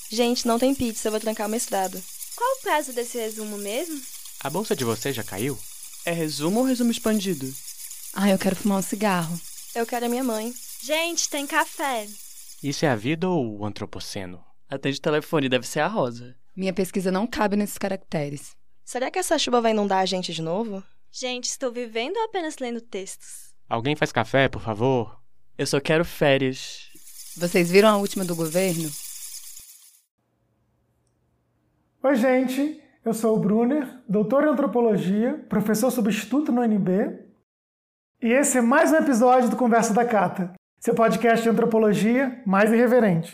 Gente, não tem pizza, eu vou trancar o mestrado. Qual o prazo desse resumo mesmo? A bolsa de vocês já caiu? É resumo ou resumo expandido? Eu quero fumar um cigarro. Eu quero a minha mãe. Gente, tem café. Isso é a vida ou o antropoceno? Atende o telefone, deve ser a Rosa. Minha pesquisa não cabe nesses caracteres. Será que essa chuva vai inundar a gente de novo? Gente, estou vivendo ou apenas lendo textos? Alguém faz café, por favor? Eu só quero férias. Vocês viram a última do governo? Oi, gente. Eu sou o Brunner, doutor em antropologia, professor substituto no UNB. E esse é mais um episódio do Conversa da Cata, seu podcast de antropologia mais irreverente.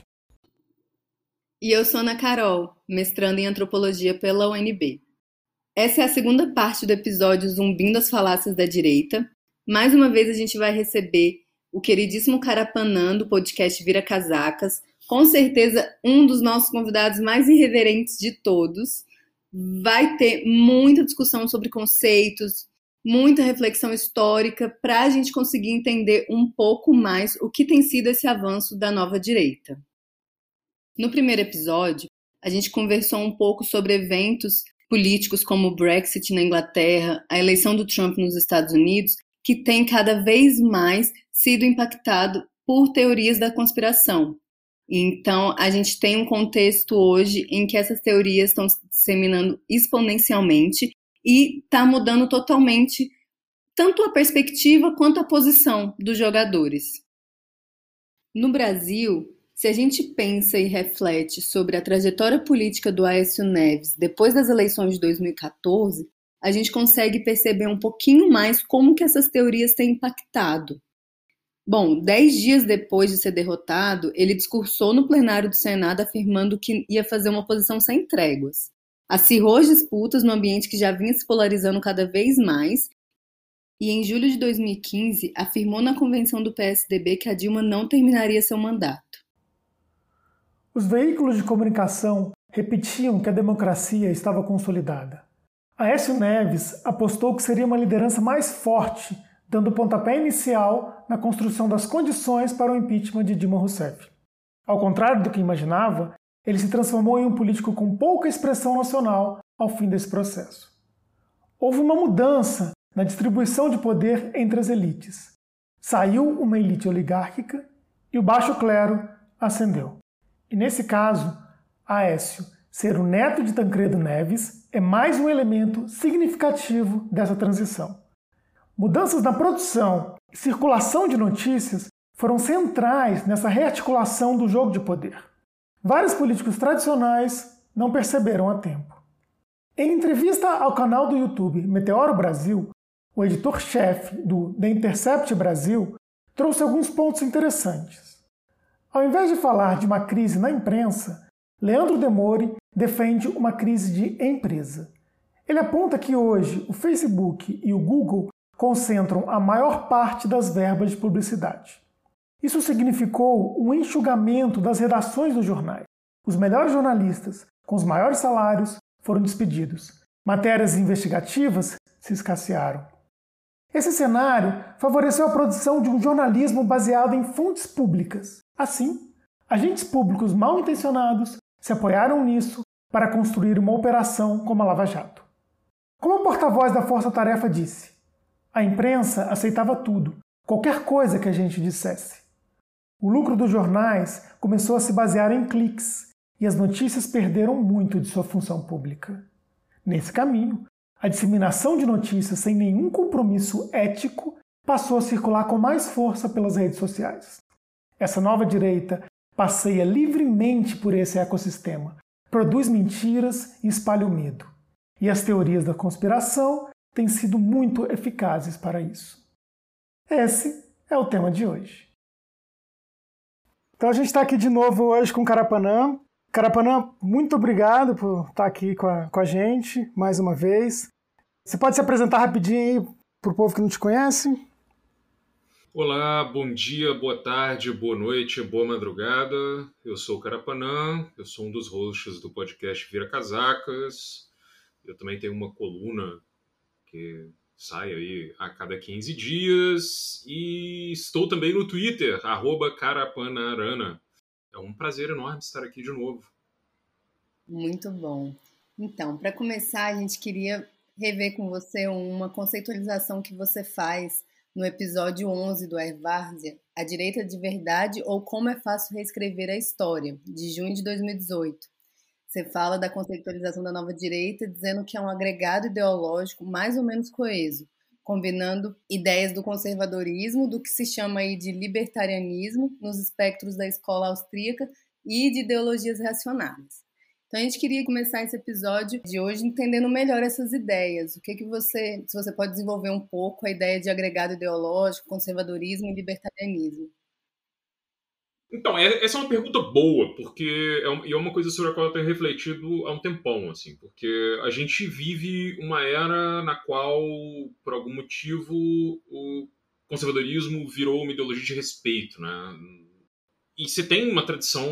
E eu sou Ana Carol, mestrando em antropologia pela UNB. Essa é a segunda parte do episódio Zumbindo as Falácias da Direita. Mais uma vez a gente vai receber o queridíssimo Carapanã do podcast Vira Casacas, com certeza um dos nossos convidados mais irreverentes de todos. Vai ter muita discussão sobre conceitos, muita reflexão histórica para a gente conseguir entender um pouco mais o que tem sido esse avanço da nova direita. No primeiro episódio, a gente conversou um pouco sobre eventos políticos como o Brexit na Inglaterra, a eleição do Trump nos Estados Unidos, que tem cada vez mais sido impactado por teorias da conspiração. Então, a gente tem um contexto hoje em que essas teorias estão se disseminando exponencialmente e está mudando totalmente tanto a perspectiva quanto a posição dos jogadores. No Brasil, se a gente pensa e reflete sobre a trajetória política do Aécio Neves depois das eleições de 2014, a gente consegue perceber um pouquinho mais como que essas teorias têm impactado. Bom, 10 dias depois de ser derrotado, ele discursou no plenário do Senado afirmando que ia fazer uma oposição sem tréguas. Acirrou as disputas no ambiente que já vinha se polarizando cada vez mais e, em julho de 2015, afirmou na convenção do PSDB que a Dilma não terminaria seu mandato. Os veículos de comunicação repetiam que a democracia estava consolidada. Aécio Neves apostou que seria uma liderança mais forte, dando o pontapé inicial na construção das condições para o impeachment de Dilma Rousseff. Ao contrário do que imaginava, ele se transformou em um político com pouca expressão nacional ao fim desse processo. Houve uma mudança na distribuição de poder entre as elites. Saiu uma elite oligárquica e o baixo clero ascendeu. E nesse caso, Aécio, ser o neto de Tancredo Neves, é mais um elemento significativo dessa transição. Mudanças na produção e circulação de notícias foram centrais nessa rearticulação do jogo de poder. Vários políticos tradicionais não perceberam a tempo. Em entrevista ao canal do YouTube Meteoro Brasil, o editor-chefe do The Intercept Brasil trouxe alguns pontos interessantes. Ao invés de falar de uma crise na imprensa, Leandro Demore defende uma crise de empresa. Ele aponta que hoje o Facebook e o Google concentram a maior parte das verbas de publicidade. Isso significou um enxugamento das redações dos jornais. Os melhores jornalistas, com os maiores salários, foram despedidos. Matérias investigativas se escassearam. Esse cenário favoreceu a produção de um jornalismo baseado em fontes públicas. Assim, agentes públicos mal intencionados se apoiaram nisso para construir uma operação como a Lava Jato. Como a porta-voz da Força Tarefa disse, a imprensa aceitava tudo, qualquer coisa que a gente dissesse. O lucro dos jornais começou a se basear em cliques e as notícias perderam muito de sua função pública. Nesse caminho, a disseminação de notícias sem nenhum compromisso ético passou a circular com mais força pelas redes sociais. Essa nova direita passeia livremente por esse ecossistema, produz mentiras e espalha o medo. E as teorias da conspiração têm sido muito eficazes para isso. Esse é o tema de hoje. Então a gente está aqui de novo hoje com o Carapanã. Carapanã, muito obrigado por estar aqui com a gente mais uma vez. Você pode se apresentar rapidinho aí para o povo que não te conhece? Olá, bom dia, boa tarde, boa noite, boa madrugada. Eu sou o Carapanã, eu sou um dos hosts do podcast Vira Casacas. Eu também tenho uma coluna que sai aí a cada 15 dias e estou também no Twitter, @carapanarana. É um prazer enorme estar aqui de novo. Muito bom. Então, para começar, a gente queria rever com você uma conceitualização que você faz no episódio 11 do Várzea, A Direita de Verdade ou Como é Fácil Reescrever a História, de junho de 2018. Você fala da conceitualização da nova direita, dizendo que é um agregado ideológico mais ou menos coeso, combinando ideias do conservadorismo, do que se chama aí de libertarianismo, nos espectros da escola austríaca, e de ideologias reacionárias. Então a gente queria começar esse episódio de hoje entendendo melhor essas ideias. O que você, se você pode desenvolver um pouco a ideia de agregado ideológico, conservadorismo e libertarianismo? Então, essa é uma pergunta boa, porque é uma coisa sobre a qual eu tenho refletido há um tempão, assim, porque a gente vive uma era na qual, por algum motivo, o conservadorismo virou uma ideologia de respeito, né? E você tem uma tradição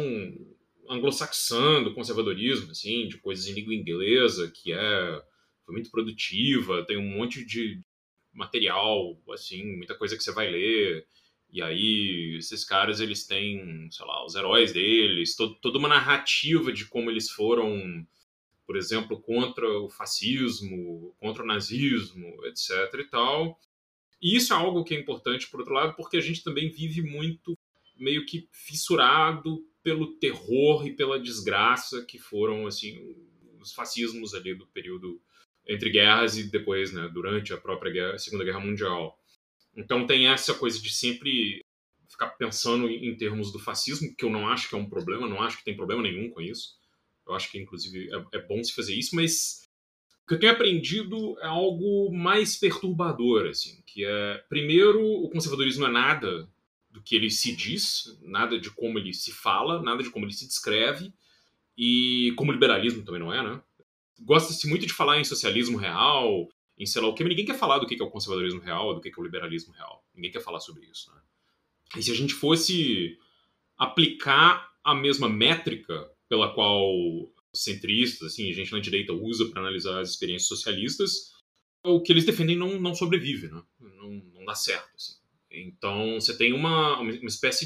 anglo-saxã do conservadorismo, assim, de coisas em língua inglesa, que foi muito produtiva, tem um monte de material, assim, muita coisa que você vai ler. E aí, esses caras, eles têm, sei lá, os heróis deles, toda uma narrativa de como eles foram, por exemplo, contra o fascismo, contra o nazismo, etc e tal. E isso é algo que é importante, por outro lado, porque a gente também vive muito meio que fissurado pelo terror e pela desgraça que foram, assim, os fascismos ali do período entre guerras e depois, né, durante a própria Segunda Guerra Mundial. Então tem essa coisa de sempre ficar pensando em termos do fascismo, que eu não acho que é um problema, não acho que tem problema nenhum com isso. Eu acho que, inclusive, é bom se fazer isso, mas o que eu tenho aprendido é algo mais perturbador, assim, que é, primeiro, o conservadorismo não é nada do que ele se diz, nada de como ele se fala, nada de como ele se descreve, e como o liberalismo também não é, né? Gosta-se muito de falar em socialismo real, em sei lá o que, mas ninguém quer falar do que é o conservadorismo real, do que é o liberalismo real. Ninguém quer falar sobre isso, né? E se a gente fosse aplicar a mesma métrica pela qual os centristas, assim, a gente na direita usa para analisar as experiências socialistas, o que eles defendem não sobrevive, né? Não dá certo, assim. Então você tem uma espécie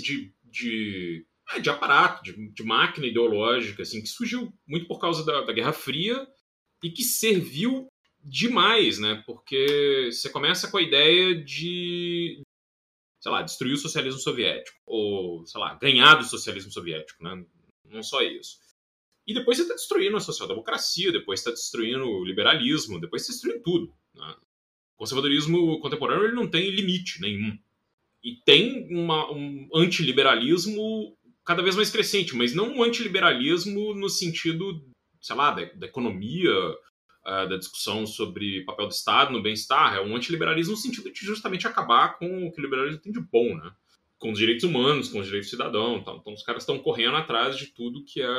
de aparato, de máquina ideológica, assim, que surgiu muito por causa da Guerra Fria e que serviu demais, né? Porque você começa com a ideia de, sei lá, destruir o socialismo soviético, ou, sei lá, ganhar do socialismo soviético, né? Não só isso. E depois você está destruindo a social-democracia, depois você está destruindo o liberalismo, depois você está destruindo tudo, né? O conservadorismo contemporâneo ele não tem limite nenhum. E tem um antiliberalismo cada vez mais crescente, mas não um antiliberalismo no sentido, sei lá, da economia, da discussão sobre papel do Estado no bem-estar. É um antiliberalismo no sentido de justamente acabar com o que o liberalismo tem de bom, né? Com os direitos humanos, com os direitos do cidadão. Então os caras estão correndo atrás de tudo que é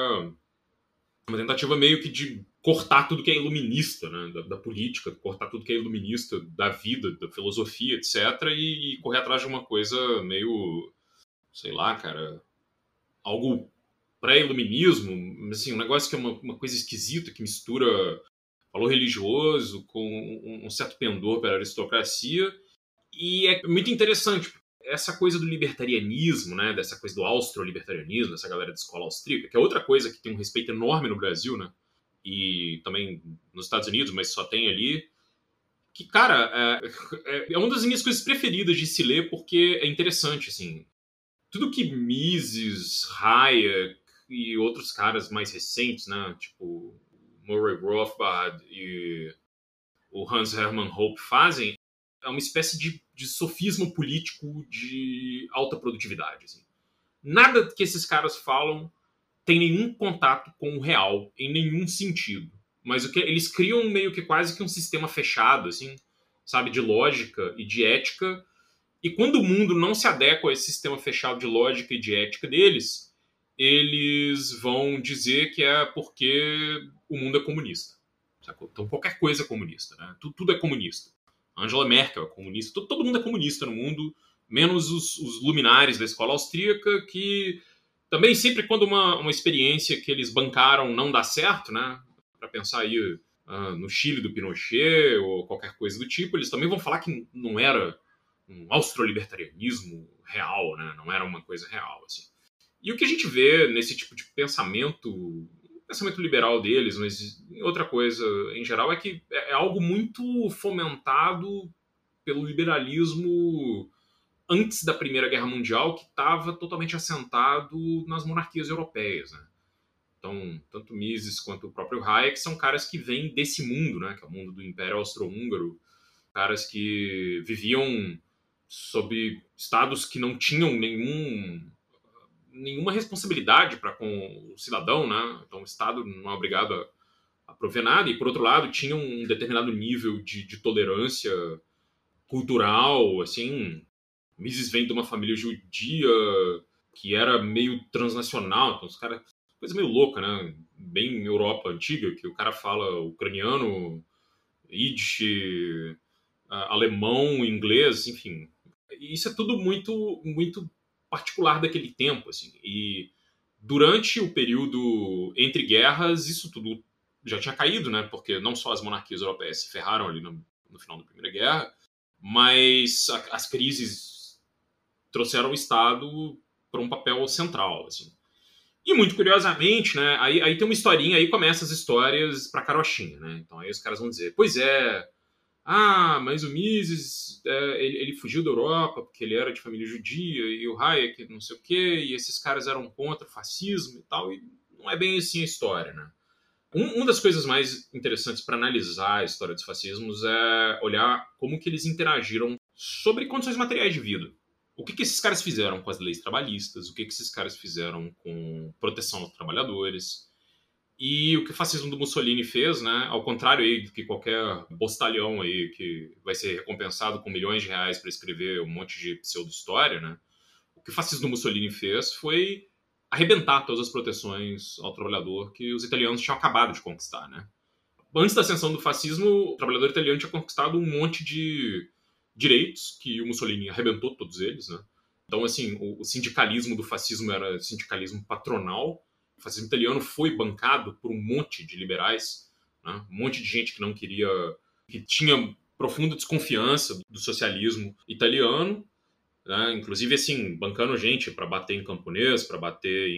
uma tentativa meio que de cortar tudo que é iluminista, né? Da política, cortar tudo que é iluminista da vida, da filosofia, etc. E correr atrás de uma coisa meio, sei lá, cara, algo pré-iluminismo, assim, um negócio que é uma coisa esquisita, que mistura valor religioso com um certo pendor para a aristocracia. E é muito interessante essa coisa do libertarianismo, né, dessa coisa do austro-libertarianismo, dessa galera de escola austríaca, que é outra coisa que tem um respeito enorme no Brasil, né, e também nos Estados Unidos, mas só tem ali, que, cara, é uma das minhas coisas preferidas de se ler, porque é interessante, assim. Tudo que Mises, Hayek e outros caras mais recentes, né, tipo Murray Rothbard e o Hans Hermann Hoppe fazem, é uma espécie de sofismo político de alta produtividade. Assim. Nada que esses caras falam tem nenhum contato com o real, em nenhum sentido. Mas eles criam meio que quase que um sistema fechado, assim, sabe, de lógica e de ética. E quando o mundo não se adequa a esse sistema fechado de lógica e de ética deles, eles vão dizer que é porque o mundo é comunista. Sacou? Então qualquer coisa é comunista, né? Tudo é comunista. Angela Merkel é comunista, todo mundo é comunista no mundo, menos os luminares da escola austríaca, que também sempre quando uma experiência que eles bancaram não dá certo, né? Para pensar aí no Chile do Pinochet ou qualquer coisa do tipo, eles também vão falar que não era um austro-libertarianismo real, né? Não era uma coisa real, assim. E o que a gente vê nesse tipo de pensamento pensamento liberal deles, mas outra coisa em geral é que é algo muito fomentado pelo liberalismo antes da Primeira Guerra Mundial, que estava totalmente assentado nas monarquias europeias, né? Então, tanto Mises quanto o próprio Hayek são caras que vêm desse mundo, né? Que é o mundo do Império Austro-Húngaro, caras que viviam sob estados que não tinham nenhuma responsabilidade para com o cidadão, né? Então o Estado não é obrigado a prover nada, e por outro lado tinham um determinado nível de tolerância cultural, assim. Mises vem de uma família judia que era meio transnacional, então os caras, coisa meio louca, né? Bem Europa antiga, que o cara fala ucraniano, Yiddish, alemão, inglês, enfim. Isso é tudo muito, muito particular daquele tempo, assim. E durante o período entre guerras, isso tudo já tinha caído, né? Porque não só as monarquias europeias se ferraram ali no final da Primeira Guerra, mas as crises trouxeram o Estado para um papel central, assim. E muito curiosamente, né? Aí tem uma historinha, aí começam as histórias para carochinha, né? Então aí os caras vão dizer, pois é, mas o Mises, ele fugiu da Europa porque ele era de família judia, e o Hayek não sei o quê, e esses caras eram contra o fascismo e tal, e não é bem assim a história, né? Uma das coisas mais interessantes para analisar a história dos fascismos é olhar como que eles interagiram sobre condições materiais de vida. O que esses caras fizeram com as leis trabalhistas, o que esses caras fizeram com proteção aos trabalhadores. E o que o fascismo do Mussolini fez, né, ao contrário aí do que qualquer bostalhão aí que vai ser recompensado com milhões de reais para escrever um monte de pseudo-história, né, o que o fascismo do Mussolini fez foi arrebentar todas as proteções ao trabalhador que os italianos tinham acabado de conquistar, né. Antes da ascensão do fascismo, o trabalhador italiano tinha conquistado um monte de direitos que o Mussolini arrebentou todos eles, né. Então, assim, o sindicalismo do fascismo era sindicalismo patronal. O fascismo italiano foi bancado por um monte de liberais, né? Um monte de gente que não queria, que tinha profunda desconfiança do socialismo italiano, né? Inclusive, assim, bancando gente para bater em camponês, para bater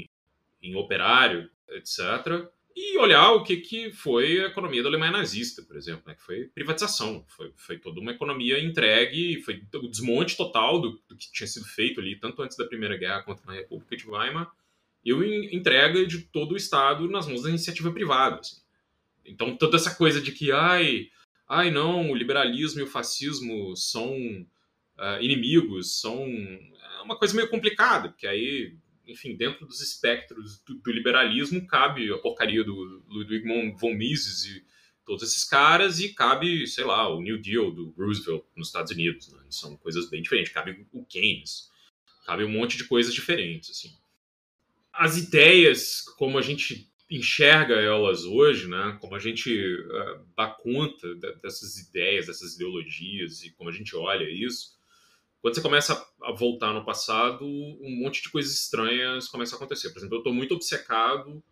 em operário, etc. E olhar o que foi a economia da Alemanha nazista, por exemplo, né? Que foi privatização, foi toda uma economia entregue, foi o desmonte total do que tinha sido feito ali, tanto antes da Primeira Guerra quanto na República de Weimar, e entrega de todo o Estado nas mãos da iniciativa privada. Assim. Então, toda essa coisa de que, não, o liberalismo e o fascismo são inimigos, são uma coisa meio complicada, porque aí, enfim, dentro dos espectros do liberalismo cabe a porcaria do Ludwig von Mises e todos esses caras, e cabe, sei lá, o New Deal do Roosevelt nos Estados Unidos. Né? São coisas bem diferentes. Cabe o Keynes, cabe um monte de coisas diferentes, assim. As ideias, como a gente enxerga elas hoje, né? Como a gente dá conta dessas ideias, dessas ideologias, e como a gente olha isso, quando você começa a voltar no passado, um monte de coisas estranhas começam a acontecer. Por exemplo, eu estou muito obcecado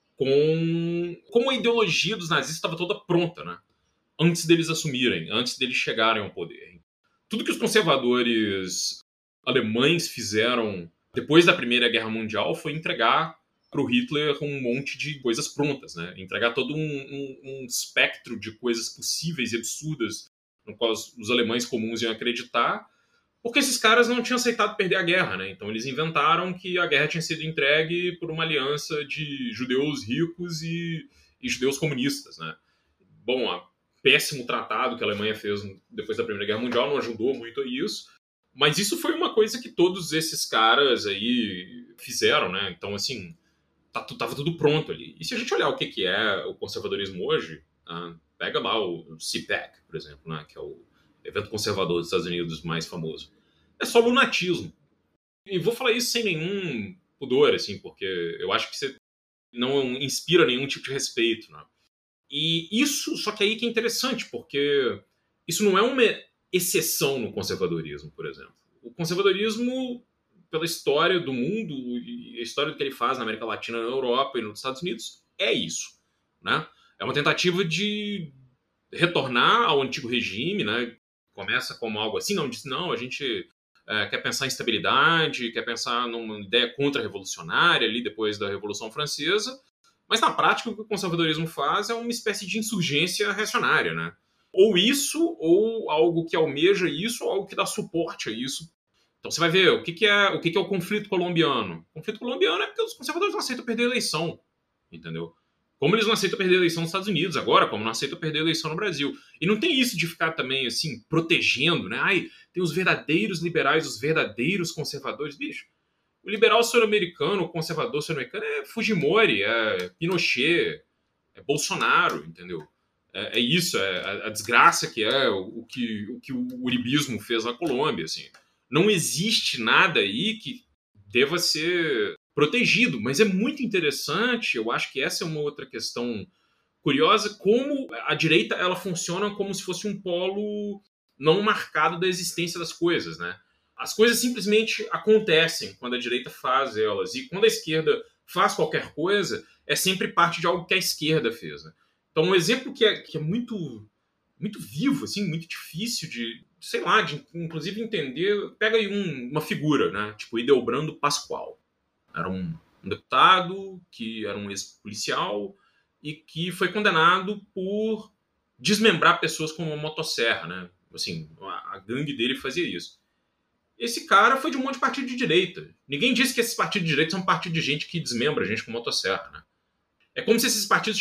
com como a ideologia dos nazistas estava toda pronta, né? Antes deles assumirem, antes deles chegarem ao poder. Tudo que os conservadores alemães fizeram depois da Primeira Guerra Mundial foi entregar para o Hitler um monte de coisas prontas, né? Entregar todo um espectro de coisas possíveis e absurdas no qual os alemães comuns iam acreditar, porque esses caras não tinham aceitado perder a guerra, né? Então eles inventaram que a guerra tinha sido entregue por uma aliança de judeus ricos e judeus comunistas, né? Bom, o péssimo tratado que a Alemanha fez depois da Primeira Guerra Mundial não ajudou muito a isso, mas isso foi uma coisa que todos esses caras aí fizeram, né? Então, assim, tava tudo pronto ali. E se a gente olhar o que é o conservadorismo hoje, pega lá o CPAC, por exemplo, né? Que é o evento conservador dos Estados Unidos mais famoso. É só lunatismo. E vou falar isso sem nenhum pudor, assim, porque eu acho que você não inspira nenhum tipo de respeito, né? E isso, só que aí que é interessante, porque isso não é uma exceção no conservadorismo, por exemplo. O conservadorismo, pela história do mundo e a história do que ele faz na América Latina, na Europa e nos Estados Unidos, é isso, né? É uma tentativa de retornar ao antigo regime, né? Começa como algo assim, a gente quer pensar em estabilidade, quer pensar numa ideia contra-revolucionária ali depois da Revolução Francesa, Mas na prática o que o conservadorismo faz é uma espécie de insurgência reacionária, né? Ou isso, ou algo que almeja isso, ou algo que dá suporte a isso. Então você vai ver o que é o conflito colombiano. O conflito colombiano é porque os conservadores não aceitam perder a eleição, entendeu? Como eles não aceitam perder a eleição nos Estados Unidos agora, como não aceitam perder a eleição no Brasil. E não tem isso de ficar também, assim, protegendo, né? Ai, tem os verdadeiros liberais, os verdadeiros conservadores. Bicho, o liberal sul-americano, o conservador sul-americano é Fujimori, é Pinochet, é Bolsonaro, entendeu? É isso, é a desgraça que é o que o uribismo fez na Colômbia, assim. Não existe nada aí que deva ser protegido, mas é muito interessante, eu acho que essa é uma outra questão curiosa, como a direita ela funciona como se fosse um polo não marcado da existência das coisas, né? As coisas simplesmente acontecem quando a direita faz elas, e quando a esquerda faz qualquer coisa, é sempre parte de algo que a esquerda fez, né? Então, um exemplo que é muito, muito vivo, assim, muito difícil de, sei lá, de inclusive entender, pega aí uma figura, né? Tipo Ildebrando Pascoal. Era um deputado que era um ex-policial e que foi condenado por desmembrar pessoas com uma motosserra, né? Assim, a gangue dele fazia isso. Esse cara foi de um monte de partido de direita. Ninguém disse que esses partidos de direita são um partido de gente que desmembra gente com motosserra, né? É como se esses partidos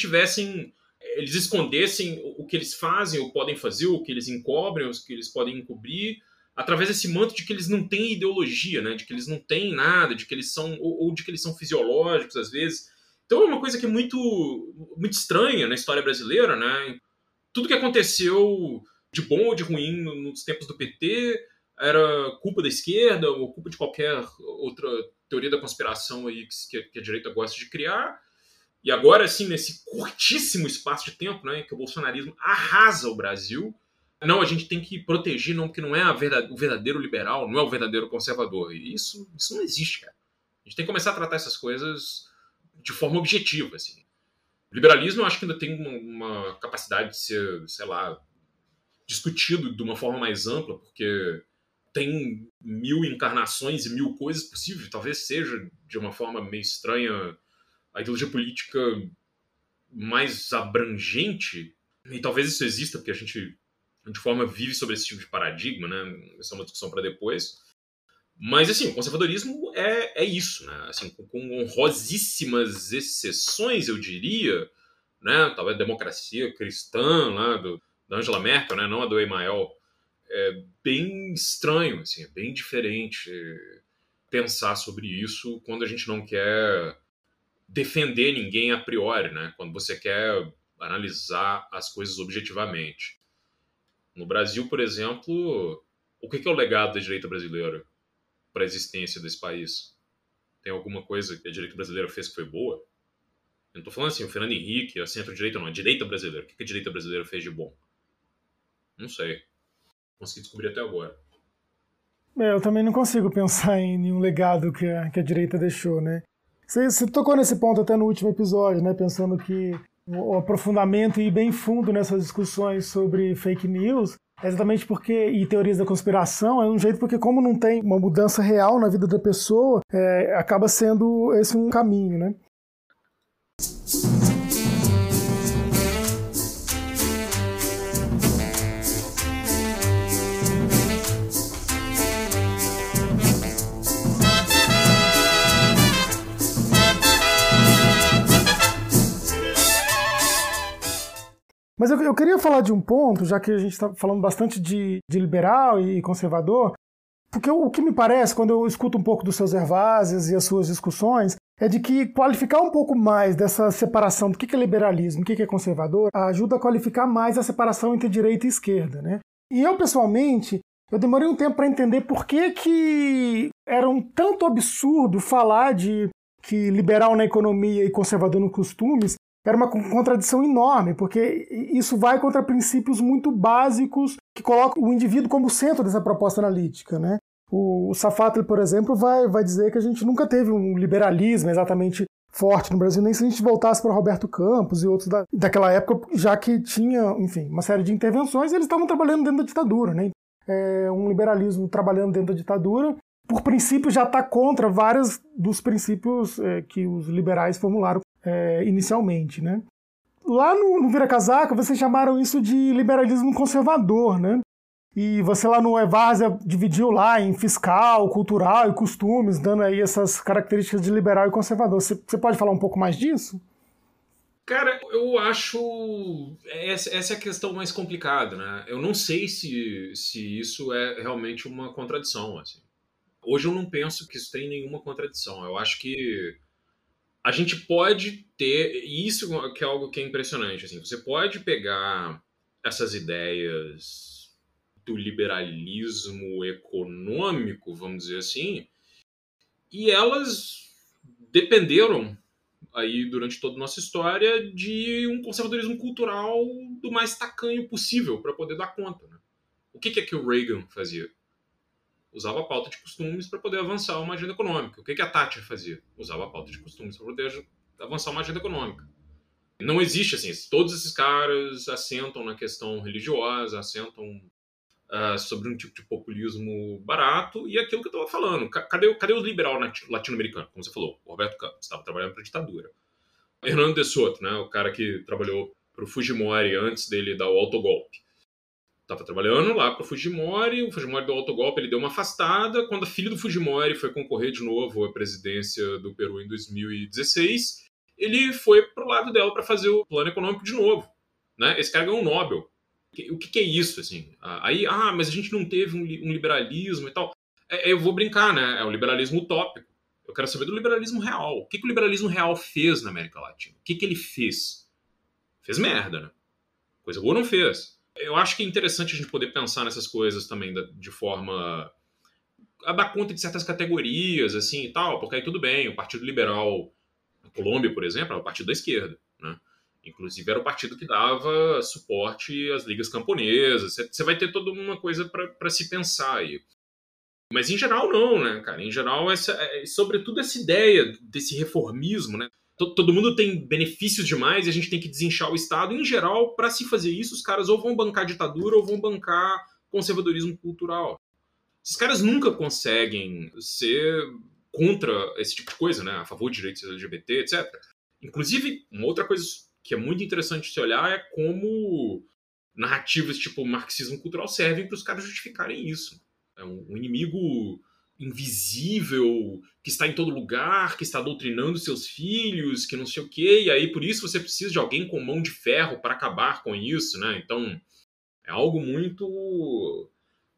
eles escondessem o que eles fazem ou podem fazer, o que eles encobrem, o que eles podem encobrir, através desse manto de que eles não têm ideologia, né? De que eles não têm nada, de que eles são ou de que eles são fisiológicos às vezes. Então é uma coisa que é muito, muito estranha na história brasileira, né? Tudo que aconteceu de bom ou de ruim nos tempos do PT era culpa da esquerda ou culpa de qualquer outra teoria da conspiração aí que a direita gosta de criar. E agora, assim, nesse curtíssimo espaço de tempo, né, que o bolsonarismo arrasa o Brasil, não, a gente tem que proteger, não, porque não é o verdadeiro liberal, não é o verdadeiro conservador. E isso não existe, cara. A gente tem que começar a tratar essas coisas de forma objetiva, assim. O liberalismo, eu acho que ainda tem uma capacidade de ser, sei lá, discutido de uma forma mais ampla, porque tem 1000 encarnações e 1000 coisas possíveis. Talvez seja, de uma forma meio estranha, a ideologia política mais abrangente, e talvez isso exista, porque a gente, de forma, vive sobre esse tipo de paradigma, né? Essa é uma discussão para depois. Mas, assim, o conservadorismo é isso, né? Assim, com honrosíssimas exceções, eu diria, né? Talvez a democracia cristã lá da Angela Merkel, né? Não a do Emael. É bem estranho, assim, é bem diferente pensar sobre isso quando a gente não quer defender ninguém a priori, né? Quando você quer analisar as coisas objetivamente. No Brasil, por exemplo, o que é o legado da direita brasileira para a existência desse país? Tem alguma coisa que a direita brasileira fez que foi boa? Eu não estou falando assim, o Fernando Henrique, a centro-direita, não. A direita brasileira. O que a direita brasileira fez de bom? Não sei. Consegui descobrir até agora. Eu também não consigo pensar em nenhum legado que a direita deixou, né? Você tocou nesse ponto até no último episódio, né? Pensando que o aprofundamento e ir bem fundo nessas discussões sobre fake news é exatamente porque, e teorias da conspiração, é um jeito porque como não tem uma mudança real na vida da pessoa, acaba sendo esse um caminho, né? Mas eu queria falar de um ponto, já que a gente está falando bastante de liberal e conservador, porque o que me parece, quando eu escuto um pouco dos seus Hervásias e as suas discussões, é de que qualificar um pouco mais dessa separação do que é liberalismo, o que é conservador, ajuda a qualificar mais a separação entre direita e esquerda, né? E eu, pessoalmente, eu demorei um tempo para entender por que era um tanto absurdo falar de que liberal na economia e conservador nos costumes era uma contradição enorme, porque isso vai contra princípios muito básicos que colocam o indivíduo como centro dessa proposta analítica, né? O Safatli, por exemplo, vai dizer que a gente nunca teve um liberalismo exatamente forte no Brasil, nem se a gente voltasse para Roberto Campos e outros daquela época, já que tinha, enfim, uma série de intervenções, e eles estavam trabalhando dentro da ditadura, né? Um liberalismo trabalhando dentro da ditadura, por princípio, já está contra vários dos princípios que os liberais formularam inicialmente, né? Lá no Vira Casaca, vocês chamaram isso de liberalismo conservador, né? E você lá no Várzea dividiu lá em fiscal, cultural e costumes, dando aí essas características de liberal e conservador. Você pode falar um pouco mais disso? Cara, eu acho... Essa é a questão mais complicada, né? Eu não sei se isso é realmente uma contradição, assim. Hoje eu não penso que isso tem nenhuma contradição. Eu acho que a gente pode ter... Isso que é algo que é impressionante, assim. Você pode pegar essas ideias do liberalismo econômico, vamos dizer assim, e elas dependeram aí durante toda a nossa história de um conservadorismo cultural do mais tacanho possível para poder dar conta, né? O que o Reagan fazia? Usava a pauta de costumes para poder avançar uma agenda econômica. O que a Thatcher fazia? Usava a pauta de costumes para poder avançar uma agenda econômica. Não existe assim, todos esses caras assentam na questão religiosa, assentam sobre um tipo de populismo barato, e aquilo que eu estava falando. Cadê o liberal latino-americano? Como você falou, o Roberto Campos estava trabalhando para a ditadura. Hernando de Soto, né, o cara que trabalhou para o Fujimori antes dele dar o autogolpe. Estava trabalhando lá para o Fujimori deu autogolpe, ele deu uma afastada. Quando a filha do Fujimori foi concorrer de novo à presidência do Peru em 2016, ele foi para o lado dela para fazer o plano econômico de novo. Né? Esse cara ganhou um Nobel. O que é isso, assim? Mas a gente não teve um liberalismo e tal. Eu vou brincar, né? É o liberalismo utópico. Eu quero saber do liberalismo real. O que o liberalismo real fez na América Latina? O que ele fez? Fez merda, né? Coisa boa não fez. Eu acho que é interessante a gente poder pensar nessas coisas também de forma a dar conta de certas categorias, assim, e tal, porque aí tudo bem. O Partido Liberal na Colômbia, por exemplo, é o partido da esquerda, né? Inclusive, era o partido que dava suporte às ligas camponesas. Você vai ter toda uma coisa para se pensar aí. Mas, em geral, não, né, cara? Em geral, sobretudo essa ideia desse reformismo, né? Todo mundo tem benefícios demais e a gente tem que desinchar o Estado. Em geral, para se fazer isso, os caras ou vão bancar ditadura ou vão bancar conservadorismo cultural. Esses caras nunca conseguem ser contra esse tipo de coisa, né? A favor de direitos LGBT, etc. Inclusive, uma outra coisa que é muito interessante se olhar é como narrativas tipo marxismo cultural servem para os caras justificarem isso. É um inimigo invisível que está em todo lugar, que está doutrinando seus filhos, que não sei o quê, e aí por isso você precisa de alguém com mão de ferro para acabar com isso, né? Então é algo muito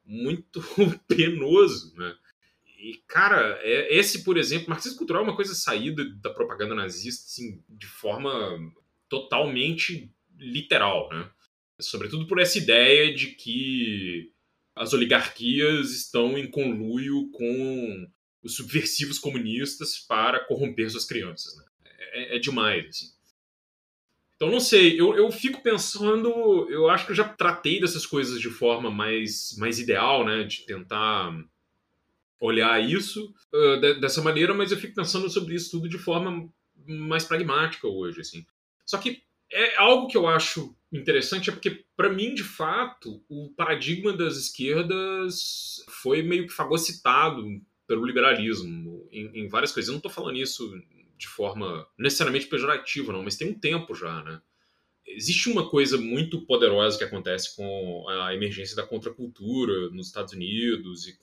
penoso, né? E, cara, esse, por exemplo, marxismo cultural é uma coisa saída da propaganda nazista, assim, de forma totalmente literal, né? Sobretudo por essa ideia de que as oligarquias estão em conluio com os subversivos comunistas para corromper suas crianças, né? É demais, assim. Então, não sei, eu fico pensando, eu acho que eu já tratei dessas coisas de forma mais ideal, né? De tentar olhar isso dessa maneira, mas eu fico pensando sobre isso tudo de forma mais pragmática hoje, assim. Só que é algo que eu acho interessante, porque, para mim, de fato, o paradigma das esquerdas foi meio que fagocitado pelo liberalismo em várias coisas. Eu não estou falando isso de forma necessariamente pejorativa, não, mas tem um tempo já, né? Existe uma coisa muito poderosa que acontece com a emergência da contracultura nos Estados Unidos e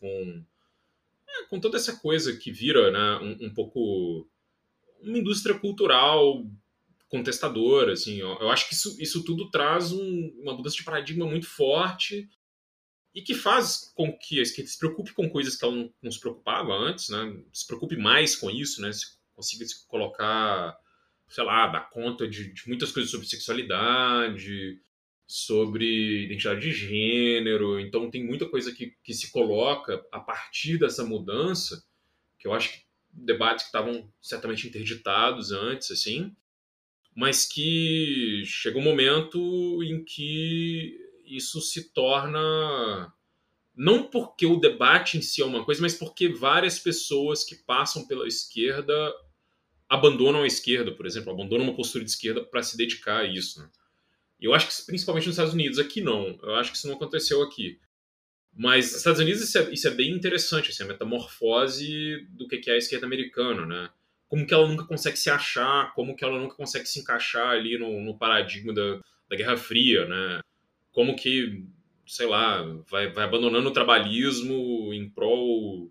com toda essa coisa que vira, né, um pouco uma indústria cultural contestadora, assim. Eu acho que isso tudo traz uma mudança de paradigma muito forte e que faz com que a esquerda se preocupe com coisas que ela não se preocupava antes, né? Se preocupe mais com isso, né? Consiga se colocar, sei lá, dar conta de muitas coisas sobre sexualidade, sobre identidade de gênero. Então tem muita coisa que se coloca a partir dessa mudança, que eu acho que debates que estavam certamente interditados antes, assim, mas que chega um momento em que isso se torna, não porque o debate em si é uma coisa, mas porque várias pessoas que passam pela esquerda abandonam a esquerda, por exemplo, abandonam uma postura de esquerda para se dedicar a isso, né? E eu acho que principalmente nos Estados Unidos, aqui não, eu acho que isso não aconteceu aqui. Mas nos Estados Unidos isso é bem interessante, assim, a metamorfose do que é a esquerda americana, né? como que ela nunca consegue se achar, como que ela nunca consegue se encaixar ali no paradigma da Guerra Fria, né? Como que, sei lá, vai abandonando o trabalhismo em prol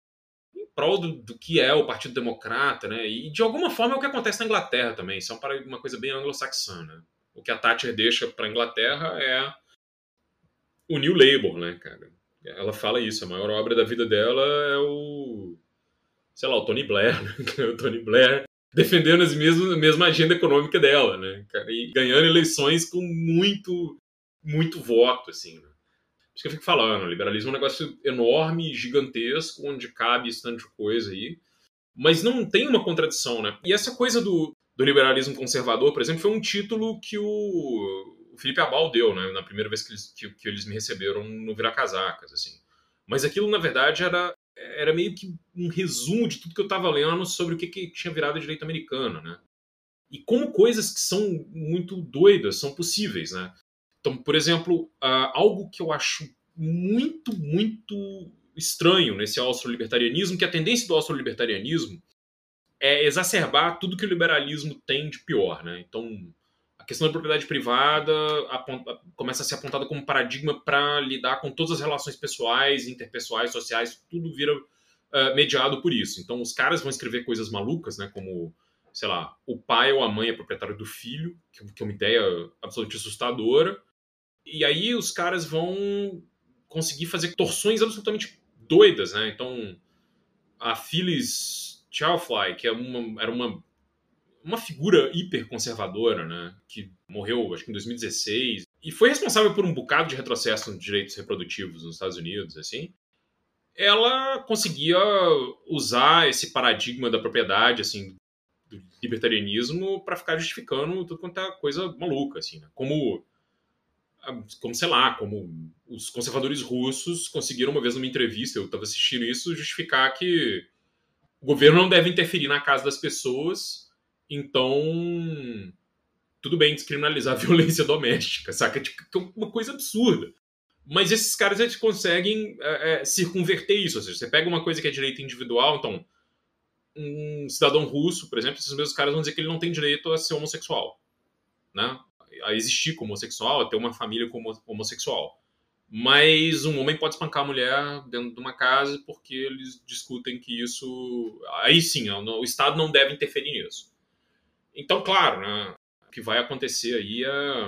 do que é o Partido Democrata, né? E de alguma forma é o que acontece na Inglaterra também. Isso é uma coisa bem anglo-saxã, né? O que a Thatcher deixa para a Inglaterra é o New Labour, né, cara? Ela fala isso, a maior obra da vida dela é o Tony Blair, né? O Tony Blair defendendo a mesma agenda econômica dela, né, cara? E ganhando eleições com muito, muito voto, assim, né? Por isso que eu fico falando, o liberalismo é um negócio enorme, gigantesco, onde cabe esse tanto de coisa aí, mas não tem uma contradição, né? E essa coisa do liberalismo conservador, por exemplo, foi um título que o Felipe Abal deu, né, na primeira vez que eles me receberam no Viracasacas, assim. Mas aquilo, na verdade, era meio que um resumo de tudo que eu estava lendo sobre o que tinha virado a direita americana, né? E como coisas que são muito doidas são possíveis, né? Então, por exemplo, algo que eu acho muito, muito estranho nesse austro-libertarianismo, que a tendência do austro-libertarianismo é exacerbar tudo que o liberalismo tem de pior, né? Então, a questão da propriedade privada começa a ser apontada como paradigma para lidar com todas as relações pessoais, interpessoais, sociais, tudo vira mediado por isso. Então, os caras vão escrever coisas malucas, né? Como, sei lá, o pai ou a mãe é proprietário do filho, que é uma ideia absolutamente assustadora. E aí os caras vão conseguir fazer torções absolutamente doidas, né? Então, a Phyllis Schlafly, que era uma figura hiperconservadora, né? Que morreu, acho que em 2016, e foi responsável por um bocado de retrocesso nos direitos reprodutivos nos Estados Unidos, assim. Ela conseguia usar esse paradigma da propriedade, assim, do libertarianismo para ficar justificando tudo quanto é coisa maluca, assim, né? Como, sei lá, como os conservadores russos conseguiram uma vez numa entrevista, eu estava assistindo isso, justificar que o governo não deve interferir na casa das pessoas, então tudo bem descriminalizar a violência doméstica, saca? Tipo, uma coisa absurda. Mas esses caras, eles conseguem circunverter isso, ou seja, você pega uma coisa que é direito individual, então um cidadão russo, por exemplo, esses mesmos caras vão dizer que ele não tem direito a ser homossexual, né? A existir como homossexual, a ter uma família como homossexual. Mas um homem pode espancar a mulher dentro de uma casa porque eles discutem que isso... Aí sim, o Estado não deve interferir nisso. Então, claro, né, o que vai acontecer aí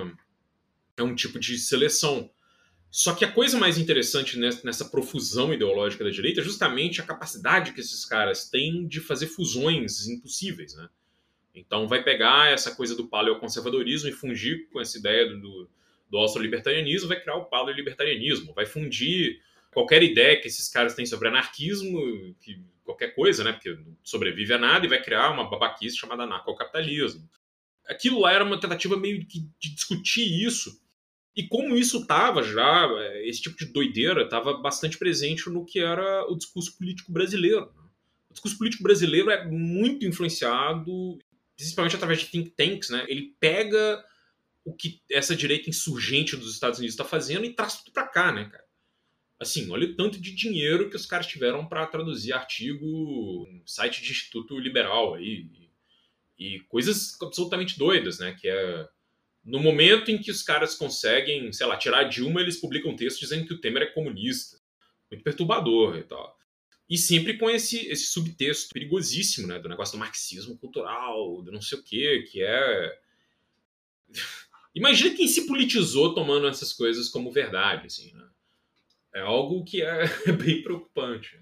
é um tipo de seleção. Só que a coisa mais interessante nessa profusão ideológica da direita é justamente a capacidade que esses caras têm de fazer fusões impossíveis, né? Então vai pegar essa coisa do paleoconservadorismo e fungir com essa ideia do austro-libertarianismo, vai criar o paleolibertarianismo, vai fundir qualquer ideia que esses caras têm sobre anarquismo, qualquer coisa, né? Porque não sobrevive a nada, e vai criar uma babaquice chamada anarcocapitalismo. Aquilo lá era uma tentativa meio que de discutir isso. E como isso estava já, esse tipo de doideira estava bastante presente no que era o discurso político brasileiro. O discurso político brasileiro é muito influenciado, principalmente através de think tanks, né? Ele pega o que essa direita insurgente dos Estados Unidos está fazendo e traz tudo para cá, né, cara? Assim, olha o tanto de dinheiro que os caras tiveram para traduzir artigo em site de Instituto Liberal aí, e coisas absolutamente doidas, né? Que é no momento em que os caras conseguem, sei lá, tirar a Dilma, eles publicam um texto dizendo que o Temer é comunista. Muito perturbador e tal. E sempre com esse subtexto perigosíssimo, né? Do negócio do marxismo cultural, do não sei o quê, que é... Imagina quem se politizou tomando essas coisas como verdade, assim, né? É algo que é bem preocupante,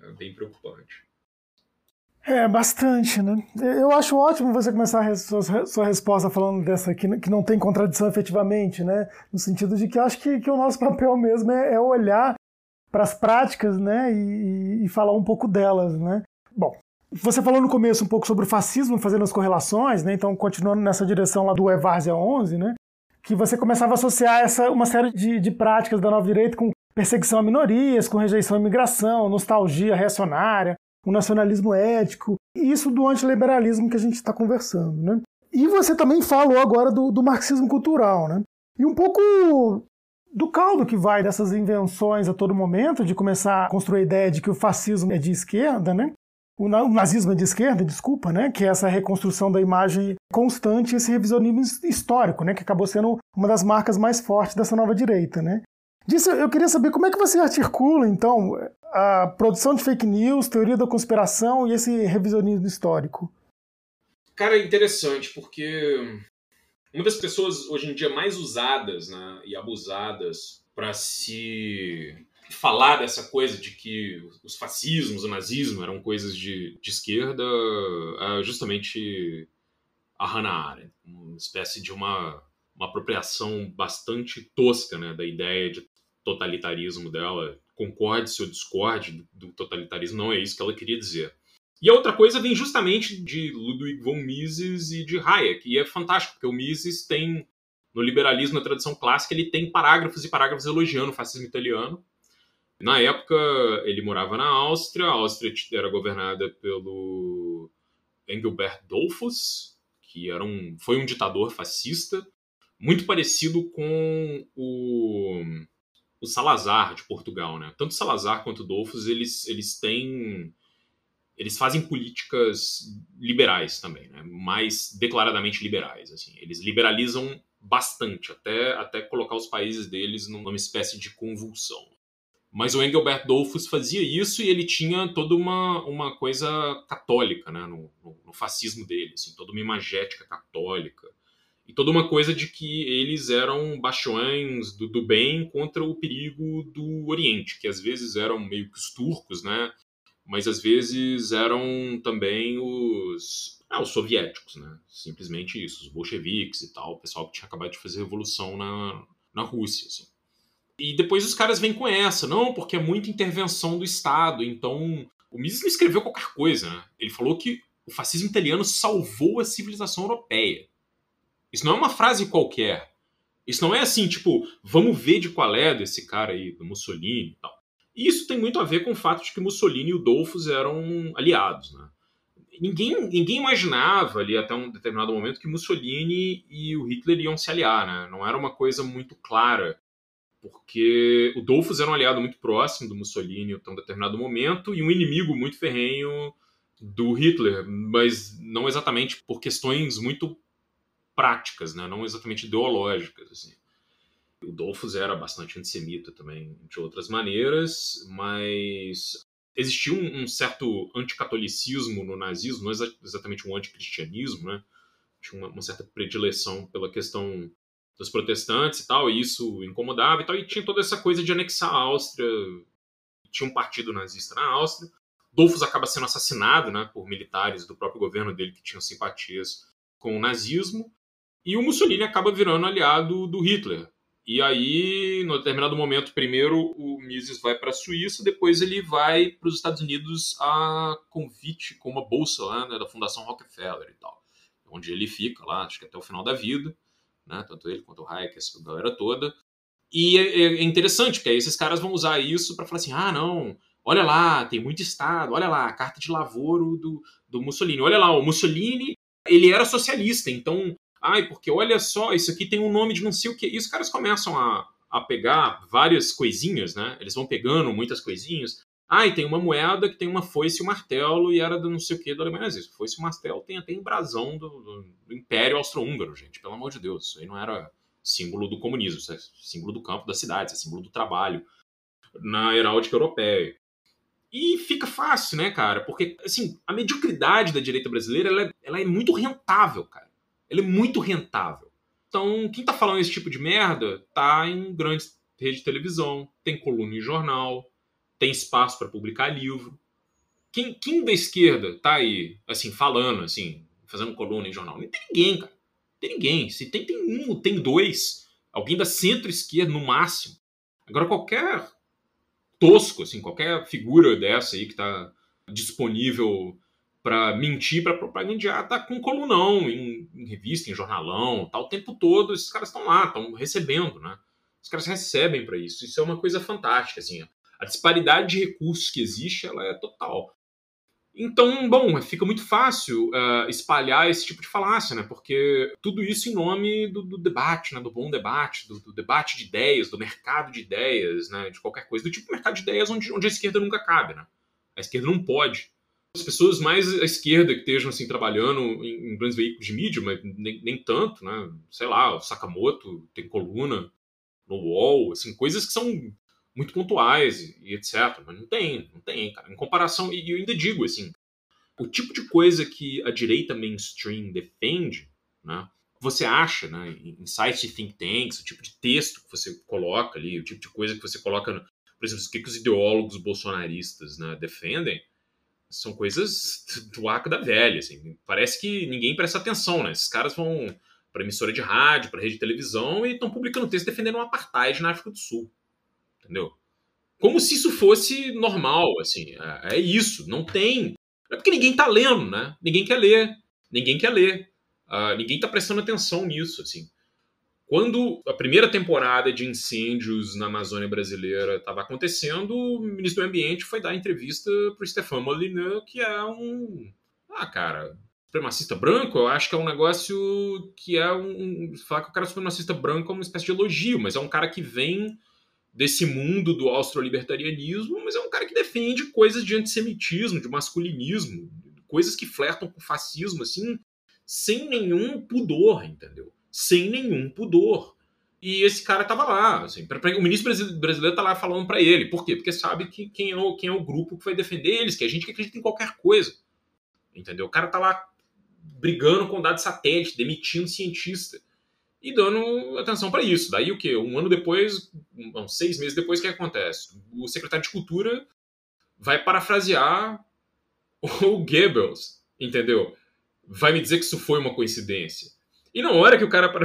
Bastante, né? Eu acho ótimo você começar a sua resposta falando dessa aqui, que não tem contradição efetivamente, né? No sentido de que eu acho que o nosso papel mesmo é olhar para as práticas, né? E falar um pouco delas, né? Bom, você falou no começo um pouco sobre o fascismo, fazendo as correlações, né? Então, continuando nessa direção lá do Várzea 11, né? Que você começava a associar uma série de práticas da nova direita com perseguição a minorias, com rejeição à imigração, nostalgia reacionária, o nacionalismo ético, e isso do antiliberalismo que a gente está conversando, né? E você também falou agora do marxismo cultural, né? E um pouco do caldo que vai dessas invenções a todo momento, de começar a construir a ideia de que o fascismo é de esquerda, né? o nazismo é de esquerda, desculpa, né? Que é essa reconstrução da imagem constante, esse revisionismo histórico, né? Que acabou sendo uma das marcas mais fortes dessa nova direita, né? Disso eu queria saber como é que você articula, então, a produção de fake news, teoria da conspiração e esse revisionismo histórico. Cara, é interessante, porque uma das pessoas hoje em dia mais usadas, né, e abusadas para se falar dessa coisa de que os fascismos, o nazismo eram coisas de esquerda, é justamente a Hannah Arendt, uma espécie de uma apropriação bastante tosca, né, da ideia de totalitarismo dela. Concorde-se ou discorde do totalitarismo, não é isso que ela queria dizer. E a outra coisa vem justamente de Ludwig von Mises e de Hayek, e é fantástico, porque o Mises tem, no liberalismo, na tradição clássica, ele tem parágrafos e parágrafos elogiando o fascismo italiano. Na época, ele morava na Áustria, a Áustria era governada pelo Engelbert Dollfuss, que foi um ditador fascista, muito parecido com o Salazar de Portugal, né? Tanto Salazar quanto Dollfuss, eles fazem políticas liberais também, né? Mais declaradamente liberais, assim. Eles liberalizam bastante, até colocar os países deles numa espécie de convulsão. Mas o Engelbert Dollfuss fazia isso e ele tinha toda uma coisa católica, né, no fascismo dele, assim, toda uma imagética católica. E toda uma coisa de que eles eram bastiões do bem contra o perigo do Oriente, que às vezes eram meio que os turcos, né, mas às vezes eram também os soviéticos, né, simplesmente isso, os bolcheviques e tal, o pessoal que tinha acabado de fazer revolução na Rússia, assim. E depois os caras vêm com essa, não, porque é muita intervenção do Estado. Então, o Mises não escreveu qualquer coisa, né? Ele falou que o fascismo italiano salvou a civilização europeia. Isso não é uma frase qualquer. Isso não é assim, tipo, vamos ver de qual é desse cara aí, do Mussolini e tal. E isso tem muito a ver com o fato de que Mussolini e o Dollfuss eram aliados, né? Ninguém imaginava ali até um determinado momento que Mussolini e o Hitler iam se aliar, né? Não era uma coisa muito clara. Porque o Dollfuss era um aliado muito próximo do Mussolini até um determinado momento e um inimigo muito ferrenho do Hitler, mas não exatamente por questões muito práticas, né? Não exatamente ideológicas, assim. O Dollfuss era bastante antissemita também, de outras maneiras, mas existia um certo anticatolicismo no nazismo, não exatamente um anticristianismo, né? Tinha uma certa predileção pela questão dos protestantes e tal, e isso incomodava e tal, e tinha toda essa coisa de anexar a Áustria, tinha um partido nazista na Áustria, Dollfuss acaba sendo assassinado, né, por militares do próprio governo dele que tinham simpatias com o nazismo, e o Mussolini acaba virando aliado do Hitler. E aí, no determinado momento, primeiro o Mises vai para a Suíça, depois ele vai para os Estados Unidos a convite com uma bolsa lá, né, da Fundação Rockefeller e tal, onde ele fica lá, acho que até o final da vida, né? Tanto ele quanto o Hayek, essa galera toda. E é interessante, porque aí esses caras vão usar isso para falar assim, não, olha lá, tem muito Estado, olha lá, a carta de lavoro do Mussolini, olha lá, o Mussolini, ele era socialista, então, porque olha só, isso aqui tem um nome de não sei o quê. E os caras começam a pegar várias coisinhas, né? Eles vão pegando muitas coisinhas. E tem uma moeda que tem uma foice e um martelo e era do não sei o que da Alemanha nazista. Foice e martelo tem até embrasão do Império Austro-Húngaro, gente. Pelo amor de Deus. Isso aí não era símbolo do comunismo. Isso é símbolo do campo da cidade. Isso é símbolo do trabalho na heráldica europeia. E fica fácil, né, cara? Porque, assim, a mediocridade da direita brasileira, ela é muito rentável, cara. Ela é muito rentável. Então, quem tá falando esse tipo de merda tá em grandes redes de televisão, tem coluna em jornal, tem espaço para publicar livro. Quem da esquerda tá aí, assim, falando, assim, fazendo coluna em jornal? Não tem ninguém, cara. Não tem ninguém. Se tem um, tem dois. Alguém da centro-esquerda, no máximo. Agora, qualquer tosco, assim, qualquer figura dessa aí que tá disponível para mentir, para propagandear, tá com colunão em revista, em jornalão, tá o tempo todo. Esses caras estão lá, estão recebendo, né? Os caras recebem para isso. Isso é uma coisa fantástica, assim, ó. A disparidade de recursos que existe, ela é total. Então, bom, fica muito fácil espalhar esse tipo de falácia, né? Porque tudo isso em nome do debate, né? Do bom debate, do debate de ideias, do mercado de ideias, né? De qualquer coisa. Do tipo mercado de ideias onde a esquerda nunca cabe, né? A esquerda não pode as pessoas mais à esquerda que estejam assim, trabalhando em grandes veículos de mídia, mas nem tanto, né? Sei lá, o Sakamoto tem coluna no UOL, assim, coisas que são muito pontuais e etc. Mas não tem, cara. Em comparação, e eu ainda digo, assim, o tipo de coisa que a direita mainstream defende, né? Você acha, né, em sites de think tanks, o tipo de texto que você coloca ali, o tipo de coisa que você coloca, por exemplo, o que os ideólogos bolsonaristas, né, defendem, são coisas do arco da velha, assim. Parece que ninguém presta atenção, né? Esses caras vão para emissora de rádio, para rede de televisão e estão publicando texto defendendo um apartheid na África do Sul, entendeu? Como se isso fosse normal, assim. É isso, não tem. Não é porque ninguém tá lendo, né? Ninguém quer ler. Ninguém tá prestando atenção nisso, assim. Quando a primeira temporada de incêndios na Amazônia brasileira estava acontecendo, o ministro do Meio Ambiente foi dar entrevista para o Stéphane Molyneux, que é um... supremacista branco, eu acho que é um negócio que é falar que o cara é supremacista branco é uma espécie de elogio, mas é um cara que vem desse mundo do austro-libertarianismo, mas é um cara que defende coisas de antissemitismo, de masculinismo, coisas que flertam com fascismo, assim, sem nenhum pudor, entendeu? Sem nenhum pudor. E esse cara tava lá, assim, o ministro brasileiro tá lá falando para ele. Por quê? Porque sabe que quem é o grupo que vai defender eles, que é a gente que acredita em qualquer coisa. Entendeu? O cara tá lá brigando com dados satélite, demitindo cientista e dando atenção para isso. Daí o quê? Um ano depois, 6 meses depois, o que acontece? O secretário de Cultura vai parafrasear o Goebbels, entendeu? Vai me dizer que isso foi uma coincidência. E na hora que o cara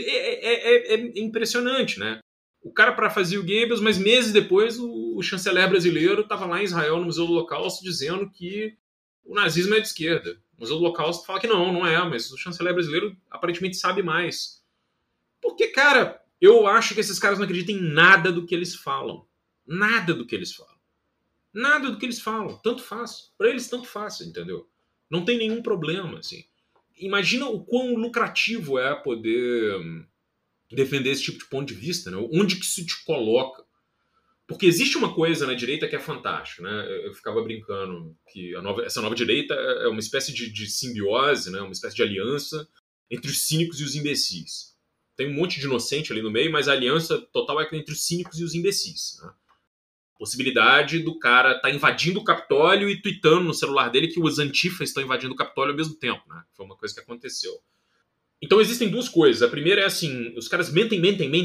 é impressionante, né? O cara parafraseia o Goebbels, mas meses depois o chanceler brasileiro estava lá em Israel, no Museu do Holocausto, dizendo que o nazismo é de esquerda. O Museu do Holocausto fala que não é, mas o chanceler brasileiro aparentemente sabe mais. Porque, cara, eu acho que esses caras não acreditam em nada do que eles falam. Nada do que eles falam. Nada do que eles falam. Tanto faz. Pra eles, tanto faz, entendeu? Não tem nenhum problema, assim. Imagina o quão lucrativo é poder defender esse tipo de ponto de vista, né? Onde que isso te coloca? Porque existe uma coisa na direita que é fantástica, né? Eu ficava brincando que essa nova direita é uma espécie de simbiose, né? Uma espécie de aliança entre os cínicos e os imbecis. Tem um monte de inocente ali no meio, mas a aliança total é entre os cínicos e os imbecis, né? Possibilidade do cara estar invadindo o Capitólio e tweetando no celular dele que os antifas estão invadindo o Capitólio ao mesmo tempo, né? Foi uma coisa que aconteceu. Então existem duas coisas. A primeira é assim, os caras mentem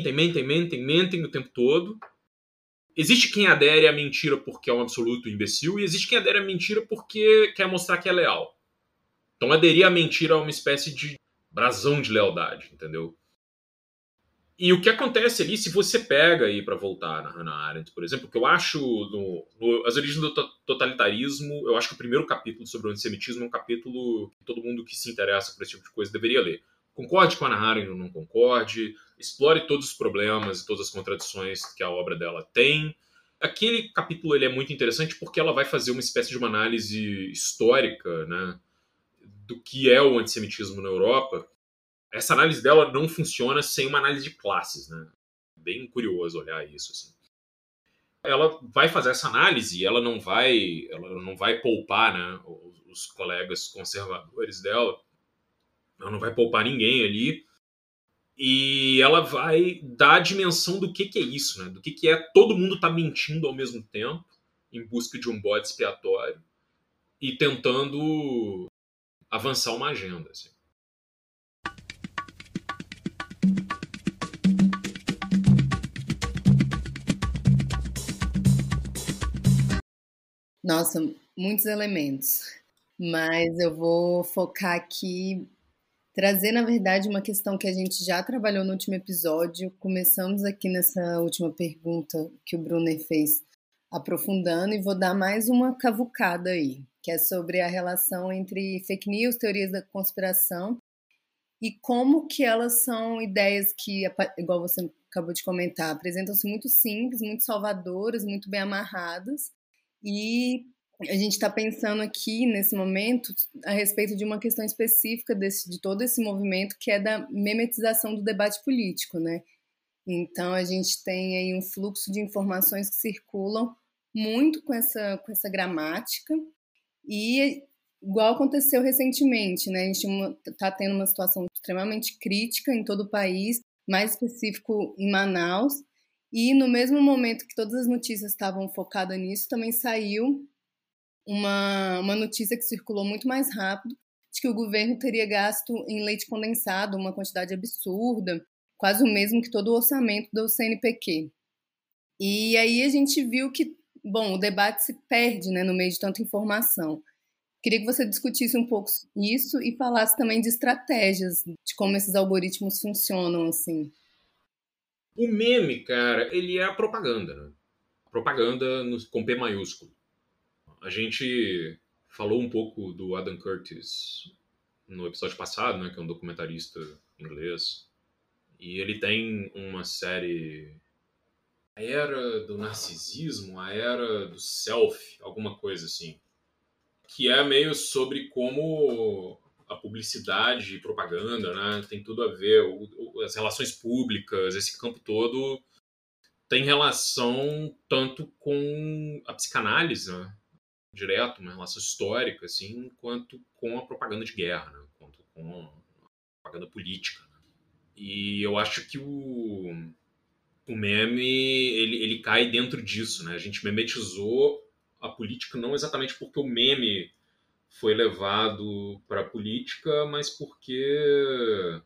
o tempo todo. Existe quem adere à mentira porque é um absoluto imbecil e existe quem adere à mentira porque quer mostrar que é leal. Então aderir à mentira é uma espécie de brasão de lealdade, entendeu? E o que acontece ali, se você pega aí, para voltar na Hannah Arendt, por exemplo, que eu acho As Origens do Totalitarismo, eu acho que o primeiro capítulo sobre o antissemitismo é um capítulo que todo mundo que se interessa por esse tipo de coisa deveria ler. Concorde com a Hannah Arendt ou não concorde, explore todos os problemas e todas as contradições que a obra dela tem. Aquele capítulo ele é muito interessante porque ela vai fazer uma espécie de uma análise histórica, né, do que é o antissemitismo na Europa. Essa análise dela não funciona sem uma análise de classes, né? Bem curioso olhar isso, assim. Ela vai fazer essa análise e ela não vai poupar, né, os colegas conservadores dela. Ela não vai poupar ninguém ali. E ela vai dar a dimensão do que é isso, né? Do que é todo mundo tá mentindo ao mesmo tempo, em busca de um bode expiatório e tentando avançar uma agenda, assim. Nossa, muitos elementos. Mas eu vou focar aqui, trazer, na verdade, uma questão que a gente já trabalhou no último episódio. Começamos aqui nessa última pergunta que o Brunner fez, aprofundando, e vou dar mais uma cavucada aí, que é sobre a relação entre fake news, teorias da conspiração, e como que elas são ideias que, igual você acabou de comentar, apresentam-se muito simples, muito salvadoras, muito bem amarradas, e a gente está pensando aqui, nesse momento, a respeito de uma questão específica de todo esse movimento, que é da memetização do debate político, né? Então, a gente tem aí um fluxo de informações que circulam muito com essa gramática, E igual aconteceu recentemente, né? A gente está tendo uma situação extremamente crítica em todo o país, mais específico em Manaus. E no mesmo momento que todas as notícias estavam focadas nisso, também saiu uma notícia que circulou muito mais rápido, de que o governo teria gasto em leite condensado uma quantidade absurda, quase o mesmo que todo o orçamento do CNPq. E aí a gente viu que, bom, o debate se perde, né, no meio de tanta informação. Queria que você discutisse um pouco isso e falasse também de estratégias, de como esses algoritmos funcionam, assim. O meme, cara, ele é a propaganda, né? Propaganda com P maiúsculo. A gente falou um pouco do Adam Curtis no episódio passado, né, que é um documentarista inglês. E ele tem uma série... A Era do Narcisismo, a Era do Self, alguma coisa assim. Que é meio sobre como a publicidade e propaganda, né, tem tudo a ver, as relações públicas, esse campo todo tem relação tanto com a psicanálise, né, direto, uma relação histórica, assim, quanto com a propaganda de guerra, né, quanto com a propaganda política. Né. E eu acho que o meme, ele cai dentro disso, né, a gente memetizou a política não exatamente porque o meme foi levado para a política, mas porque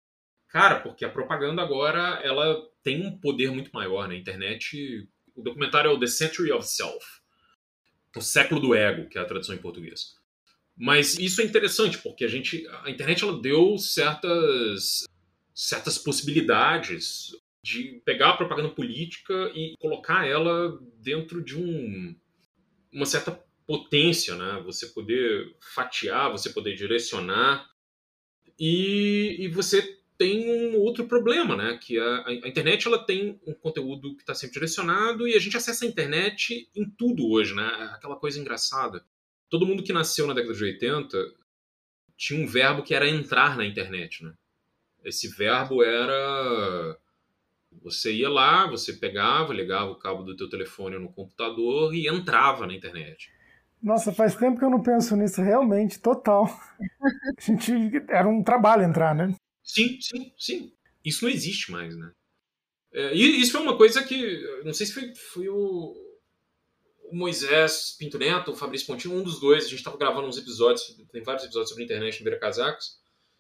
a propaganda agora ela tem um poder muito maior na internet. O documentário é o The Century of Self, o século do ego, que é a tradução em português. Mas isso é interessante, porque a internet ela deu certas possibilidades de pegar a propaganda política e colocar ela dentro de uma certa potência, né? Você poder fatiar, você poder direcionar. E você tem um outro problema, né? Que a internet ela tem um conteúdo que está sempre direcionado e a gente acessa a internet em tudo hoje, né? Aquela coisa engraçada. Todo mundo que nasceu na década de 80 tinha um verbo que era entrar na internet, né? Esse verbo era... Você ia lá, você pegava, ligava o cabo do teu telefone no computador e entrava na internet. Nossa, faz tempo que eu não penso nisso, realmente, total. Era um trabalho entrar, né? Sim. Isso não existe mais, né? E isso foi uma coisa que, não sei se foi o Moisés Pinto Neto, o Fabrício Pontinho, um dos dois. A gente estava gravando uns episódios, tem vários episódios sobre a internet no Vira Casacas,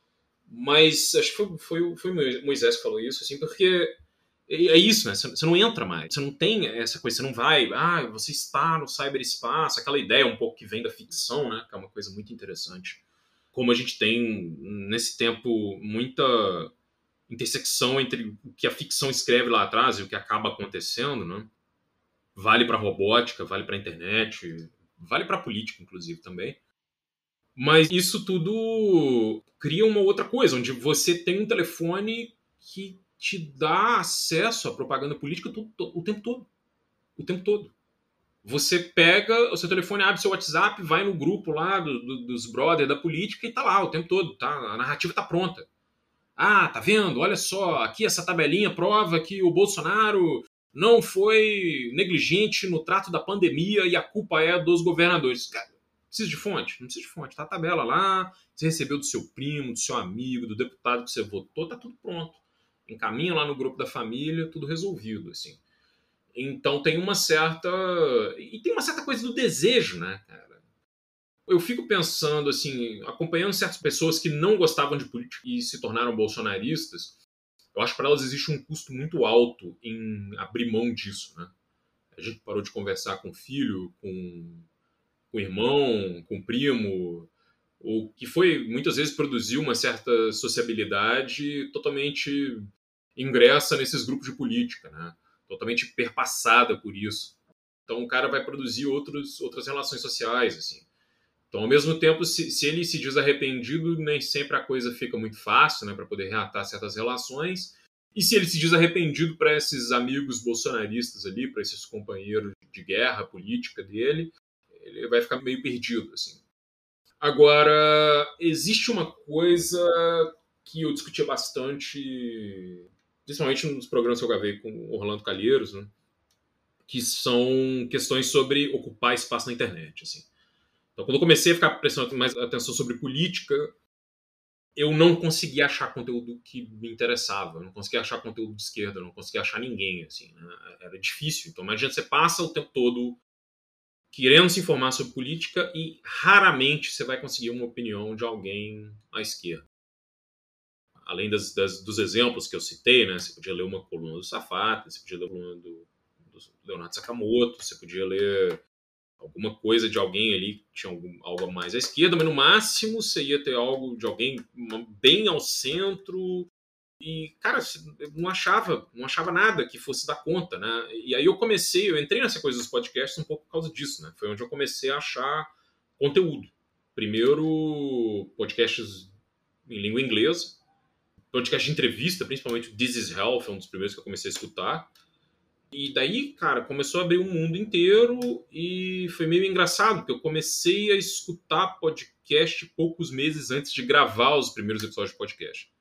mas acho que foi o Moisés que falou isso, assim, porque é isso, né? Você não entra mais, você não tem essa coisa, você não vai, você está no cyberespaço, aquela ideia um pouco que vem da ficção, né? Que é uma coisa muito interessante. Como a gente tem, nesse tempo, muita intersecção entre o que a ficção escreve lá atrás e o que acaba acontecendo, né? Vale para robótica, vale para internet, vale para política, inclusive, também. Mas isso tudo cria uma outra coisa, onde você tem um telefone que te dá acesso à propaganda política o tempo todo. O tempo todo. Você pega o seu telefone, abre seu WhatsApp, vai no grupo lá dos brothers da política e tá lá o tempo todo. Tá? A narrativa tá pronta. Tá vendo? Olha só, aqui essa tabelinha prova que o Bolsonaro não foi negligente no trato da pandemia e a culpa é dos governadores. Cara, precisa de fonte? Não precisa de fonte. Tá a tabela lá, você recebeu do seu primo, do seu amigo, do deputado que você votou, tá tudo pronto. Encaminha lá no grupo da família, tudo resolvido, assim. Então tem uma certa coisa do desejo, né, cara? Eu fico pensando, assim, acompanhando certas pessoas que não gostavam de política e se tornaram bolsonaristas, eu acho que para elas existe um custo muito alto em abrir mão disso, né? A gente parou de conversar com o filho, com o irmão, com o primo, o que foi, muitas vezes, produziu uma certa sociabilidade totalmente ingressa nesses grupos de política, né? Totalmente perpassada por isso. Então o cara vai produzir outras relações sociais, assim. Então, ao mesmo tempo, se ele se diz arrependido, nem sempre a coisa fica muito fácil, né, para poder reatar certas relações. E se ele se diz arrependido para esses amigos bolsonaristas ali, para esses companheiros de guerra política dele, ele vai ficar meio perdido, assim. Agora, existe uma coisa que eu discutia bastante, principalmente nos programas que eu gravei com o Orlando Calheiros, né, que são questões sobre ocupar espaço na internet, assim. Então, quando eu comecei a ficar prestando mais atenção sobre política, eu não conseguia achar conteúdo que me interessava. Eu não conseguia achar conteúdo de esquerda, eu não conseguia achar ninguém, assim, né? Era difícil. Então, imagina, você passa o tempo todo querendo se informar sobre política e raramente você vai conseguir uma opinião de alguém à esquerda. Além dos exemplos que eu citei, né? Você podia ler uma coluna do Safata, você podia ler uma coluna do Leonardo Sakamoto, você podia ler alguma coisa de alguém ali que tinha algo a mais à esquerda, mas no máximo você ia ter algo de alguém bem ao centro. E, cara, eu não achava nada que fosse dar conta, né? E aí eu entrei nessa coisa dos podcasts um pouco por causa disso, né? Foi onde eu comecei a achar conteúdo. Primeiro, podcasts em língua inglesa, podcast de entrevista, principalmente o This Is Health, é um dos primeiros que eu comecei a escutar. E daí, cara, começou a abrir um mundo inteiro e foi meio engraçado, porque eu comecei a escutar podcast poucos meses antes de gravar os primeiros episódios de podcast.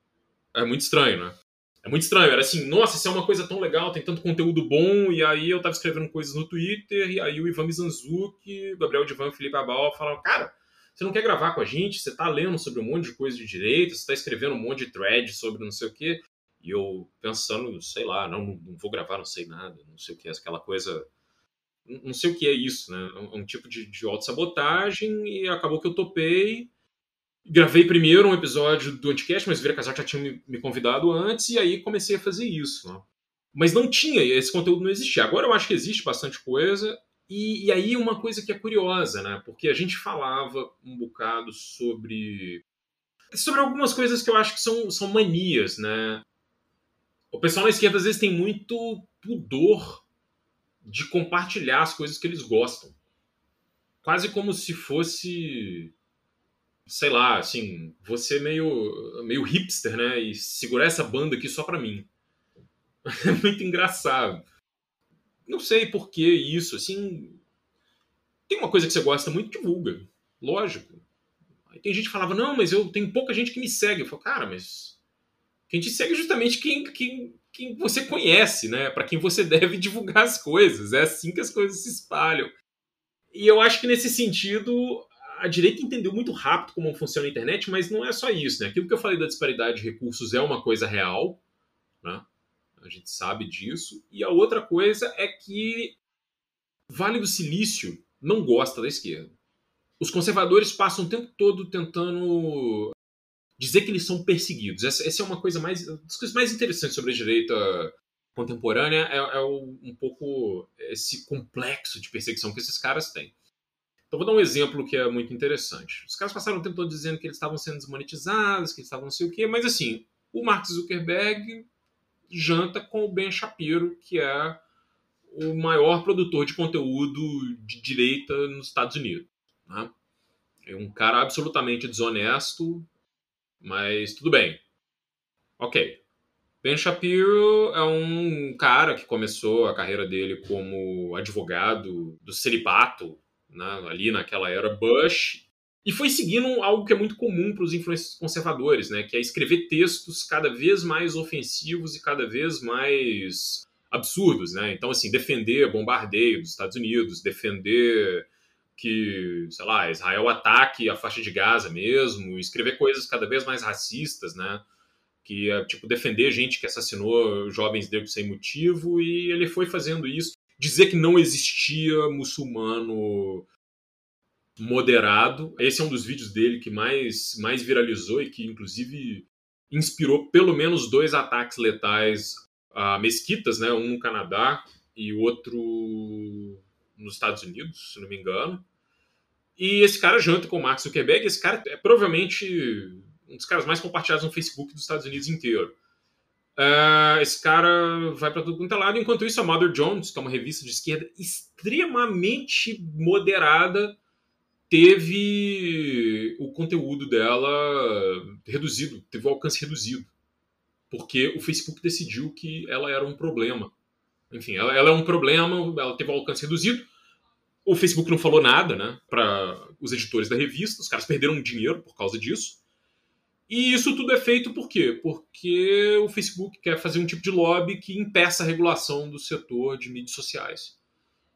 É muito estranho, né? É muito estranho. Era assim, nossa, isso é uma coisa tão legal, tem tanto conteúdo bom. E aí eu tava escrevendo coisas no Twitter, e aí o Ivan Mizanzuki, o Gabriel Divan e o Felipe Abal falaram, cara, você não quer gravar com a gente? Você tá lendo sobre um monte de coisa de direita, você tá escrevendo um monte de thread sobre não sei o quê. E eu pensando, sei lá, não vou gravar, não sei nada, não sei o que é aquela coisa... Não sei o que é isso, né? É um tipo de autossabotagem, e acabou que eu topei. Gravei primeiro um episódio do Anticast, mas o Vira Casaca já tinha me convidado antes, e aí comecei a fazer isso, né? Mas não tinha, esse conteúdo não existia. Agora eu acho que existe bastante coisa, e aí uma coisa que é curiosa, né? Porque a gente falava um bocado sobre algumas coisas que eu acho que são manias, né? O pessoal na esquerda às vezes tem muito pudor de compartilhar as coisas que eles gostam. Quase como se fosse, sei lá, assim, você meio hipster, né? E segurar essa banda aqui só pra mim. É muito engraçado. Não sei por que isso, assim... Tem uma coisa que você gosta muito, divulga. Lógico. Aí tem gente que falava, não, mas tem pouca gente que me segue. Eu falo, cara, mas... Quem te segue é justamente quem você conhece, né? Para quem você deve divulgar as coisas. É assim que as coisas se espalham. E eu acho que nesse sentido, a direita entendeu muito rápido como funciona a internet, mas não é só isso, né? Aquilo que eu falei da disparidade de recursos é uma coisa real, né? A gente sabe disso. E a outra coisa é que Vale do Silício não gosta da esquerda. Os conservadores passam o tempo todo tentando dizer que eles são perseguidos. Essa é uma coisa das coisas mais interessantes sobre a direita contemporânea, um pouco esse complexo de perseguição que esses caras têm. Então vou dar um exemplo que é muito interessante. Os caras passaram o tempo todo dizendo que eles estavam sendo desmonetizados, que eles estavam não sei o quê, mas assim, o Mark Zuckerberg janta com o Ben Shapiro, que é o maior produtor de conteúdo de direita nos Estados Unidos, né? É um cara absolutamente desonesto, mas tudo bem. Ok. Ben Shapiro é um cara que começou a carreira dele como advogado do celibato, né, ali naquela era Bush, e foi seguindo algo que é muito comum para os influencers conservadores, né, que é escrever textos cada vez mais ofensivos e cada vez mais absurdos, né? Então, assim, defender bombardeio dos Estados Unidos, defender que, sei lá, Israel ataque a faixa de Gaza mesmo, escrever coisas cada vez mais racistas, né? Que é, tipo, defender gente que assassinou jovens negros sem motivo, e ele foi fazendo isso. Dizer que não existia muçulmano moderado. Esse é um dos vídeos dele que mais viralizou e que, inclusive, inspirou pelo menos 2 ataques letais a mesquitas, né? Um no Canadá e outro nos Estados Unidos, se não me engano. E esse cara janta com o Mark Zuckerberg. Esse cara é provavelmente um dos caras mais compartilhados no Facebook dos Estados Unidos inteiro. Esse cara vai para tudo quanto é lado. Enquanto isso, a Mother Jones, que é uma revista de esquerda extremamente moderada, teve o conteúdo dela reduzido, teve o alcance reduzido. Porque o Facebook decidiu que ela era um problema. Enfim, ela é um problema, ela teve o alcance reduzido. O Facebook não falou nada, né, para os editores da revista. Os caras perderam dinheiro por causa disso. E isso tudo é feito por quê? Porque o Facebook quer fazer um tipo de lobby que impeça a regulação do setor de mídias sociais.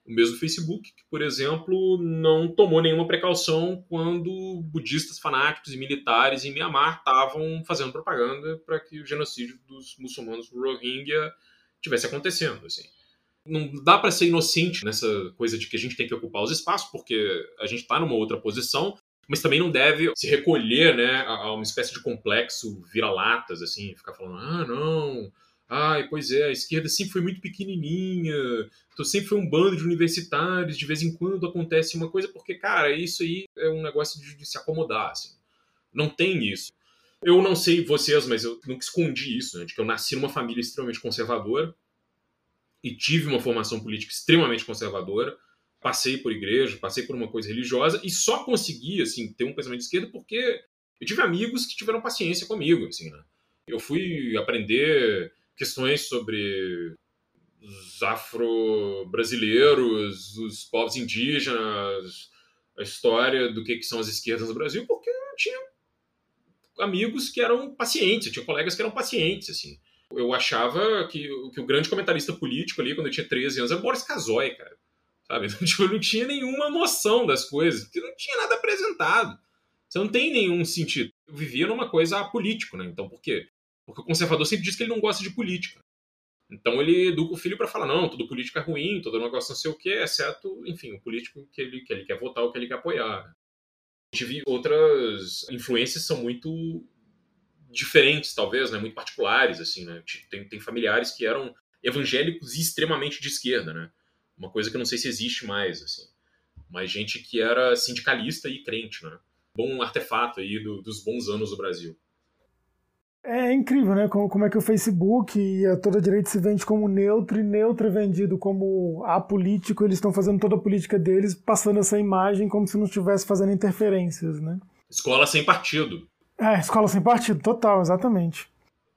O mesmo Facebook, que, por exemplo, não tomou nenhuma precaução quando budistas fanáticos e militares em Mianmar estavam fazendo propaganda para que o genocídio dos muçulmanos do Rohingya estivesse acontecendo. Assim. Não dá para ser inocente nessa coisa de que a gente tem que ocupar os espaços, porque a gente está numa outra posição, mas também não deve se recolher, né, a uma espécie de complexo vira-latas, assim, ficar falando, não, pois é, a esquerda sempre foi muito pequenininha, então sempre foi um bando de universitários, de vez em quando acontece uma coisa, porque, cara, isso aí é um negócio de se acomodar, assim. Não tem isso. Eu não sei vocês, mas eu nunca escondi isso, né, de que eu nasci numa família extremamente conservadora e tive uma formação política extremamente conservadora, passei por igreja, passei por uma coisa religiosa e só consegui, assim, ter um pensamento de esquerda porque eu tive amigos que tiveram paciência comigo, assim, né? Eu fui aprender questões sobre os afro-brasileiros, os povos indígenas, a história do que são as esquerdas no Brasil, porque eu tinha amigos que eram pacientes, eu tinha colegas que eram pacientes, assim. Eu achava que o grande comentarista político ali, quando eu tinha 13 anos, era Boris Casoy, cara. Sabe? Eu não tinha nenhuma noção das coisas, porque não tinha nada apresentado. Você não tem nenhum sentido. Eu vivia numa coisa apolítico, né? Então, por quê? Porque o conservador sempre diz que ele não gosta de política. Então ele educa o filho para falar, não, todo político é ruim, todo negócio não sei o quê, exceto, enfim, o político que ele quer votar ou que ele quer apoiar. Tive outras influências que são muito diferentes, talvez, né? Muito particulares, assim, né? Tem familiares que eram evangélicos e extremamente de esquerda, né? Uma coisa que eu não sei se existe mais, assim. Mas gente que era sindicalista e crente, né? Bom artefato aí dos bons anos do Brasil. É incrível, né? Como é que o Facebook e a toda a direita se vende como neutro, e neutro é vendido como apolítico. Eles estão fazendo toda a política deles, passando essa imagem como se não estivesse fazendo interferências, né? Escola sem partido. Escola sem partido, total, exatamente.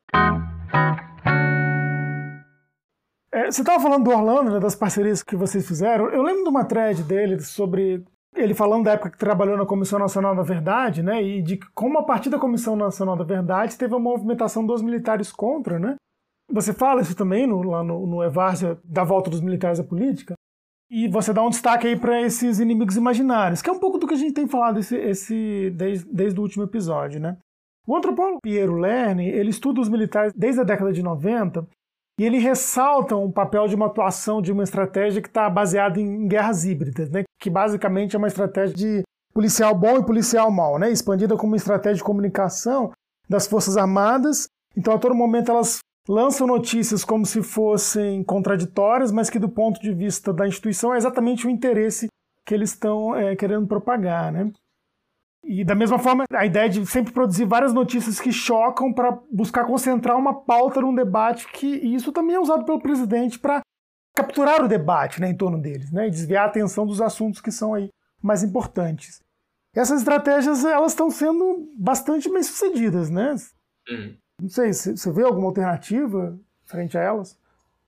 Você estava falando do Orlando, né, das parcerias que vocês fizeram. Eu lembro de uma thread dele sobre ele falando da época que trabalhou na Comissão Nacional da Verdade, né, e de como a partir da Comissão Nacional da Verdade teve uma movimentação dos militares contra, né? Você fala isso também lá no Evárzia, da volta dos militares à política, e você dá um destaque aí para esses inimigos imaginários, que é um pouco do que a gente tem falado desde o último episódio, né? O antropólogo Piero Lerner, ele estuda os militares desde a década de 90, e ele ressalta um papel de uma atuação, de uma estratégia que está baseada em guerras híbridas, né? Que basicamente é uma estratégia de policial bom e policial mau, né? Expandida como uma estratégia de comunicação das Forças Armadas. Então, a todo momento, elas lançam notícias como se fossem contraditórias, mas que do ponto de vista da instituição é exatamente o interesse que eles estão querendo propagar, né? E da mesma forma, a ideia de sempre produzir várias notícias que chocam para buscar concentrar uma pauta num debate, e isso também é usado pelo presidente para capturar o debate, né, em torno deles, né, e desviar a atenção dos assuntos que são aí mais importantes. Essas estratégias, elas estão sendo bastante bem sucedidas, né? Não sei, você vê alguma alternativa frente a elas?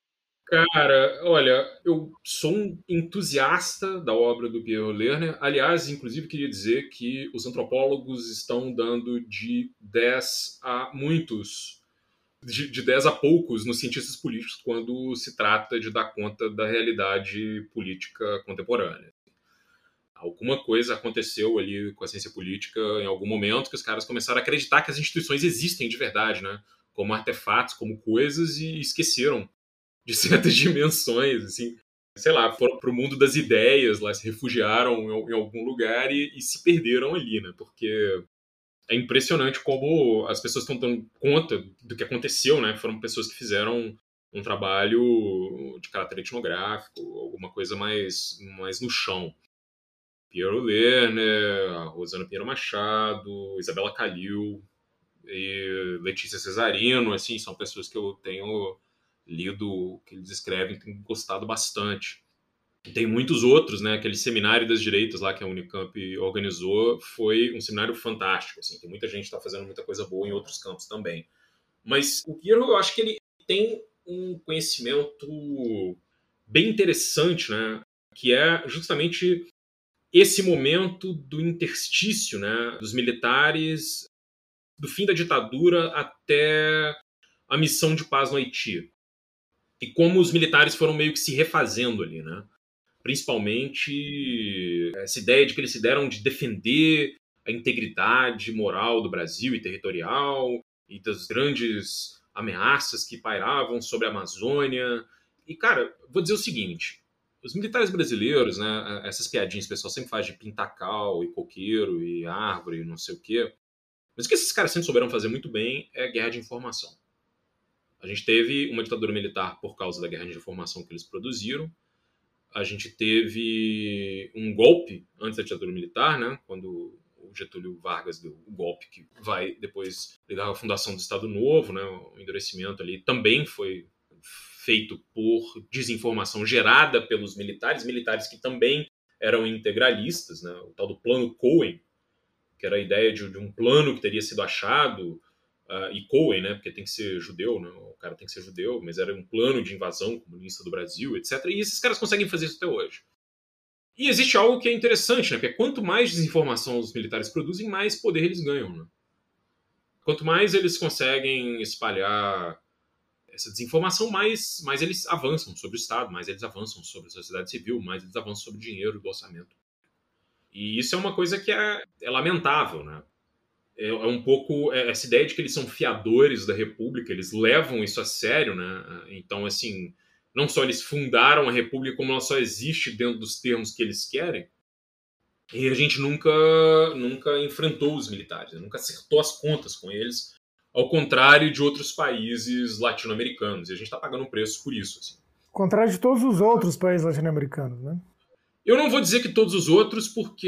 Cara, olha, eu sou um entusiasta da obra do Piero Lerner. Aliás, inclusive, queria dizer que os antropólogos estão dando de 10 a muitos, de 10 a poucos nos cientistas políticos quando se trata de dar conta da realidade política contemporânea. Alguma coisa aconteceu ali com a ciência política em algum momento que os caras começaram a acreditar que as instituições existem de verdade, né? Como artefatos, como coisas, e esqueceram de certas dimensões, assim, sei lá, foram pro mundo das ideias, lá se refugiaram em algum lugar e se perderam ali, né? Porque é impressionante como as pessoas estão dando conta do que aconteceu, né? Foram pessoas que fizeram um trabalho de caráter etnográfico, alguma coisa mais no chão. Piero Lerner, a Rosana Pinheiro Machado, Isabela Calil e Letícia Cesarino, assim, são pessoas que eu tenho lido o que eles escrevem, tenho gostado bastante. Tem muitos outros, né? Aquele seminário das direitas lá que a Unicamp organizou foi um seminário fantástico, assim. Tem muita gente que está fazendo muita coisa boa em outros campos também. Mas o Piero, eu acho que ele tem um conhecimento bem interessante, né? Que é justamente esse momento do interstício, né? Dos militares, do fim da ditadura até a missão de paz no Haiti. E como os militares foram meio que se refazendo ali, né? principalmente essa ideia de que eles se deram de defender a integridade moral do Brasil e territorial e das grandes ameaças que pairavam sobre a Amazônia. E, cara, vou dizer o seguinte, os militares brasileiros, né, essas piadinhas que o pessoal sempre faz de pintacal e coqueiro e árvore e não sei o quê, mas o que esses caras sempre souberam fazer muito bem é guerra de informação. A gente teve uma ditadura militar por causa da guerra de informação que eles produziram. A gente teve um golpe antes da ditadura militar, né, quando o Getúlio Vargas deu o golpe que vai depois ligar à fundação do Estado Novo, né, o endurecimento ali também foi feito por desinformação gerada pelos militares que também eram integralistas, né, o tal do Plano Cohen, que era a ideia de um plano que teria sido achado, e Cohen, né, porque tem que ser judeu, né, o cara tem que ser judeu, mas era um plano de invasão comunista do Brasil, etc. E esses caras conseguem fazer isso até hoje. E existe algo que é interessante, né, que é quanto mais desinformação os militares produzem, mais poder eles ganham. Né? Quanto mais eles conseguem espalhar essa desinformação, mais eles avançam sobre o Estado, mais eles avançam sobre a sociedade civil, mais eles avançam sobre o dinheiro do orçamento. E isso é uma coisa que é lamentável, né? É um pouco essa ideia de que eles são fiadores da República, eles levam isso a sério, né? Então, assim, não só eles fundaram a República, como ela só existe dentro dos termos que eles querem. E a gente nunca enfrentou os militares, nunca acertou as contas com eles, ao contrário de outros países latino-americanos. E a gente está pagando um preço por isso. Assim. Ao contrário de todos os outros países latino-americanos, né? Eu não vou dizer que todos os outros,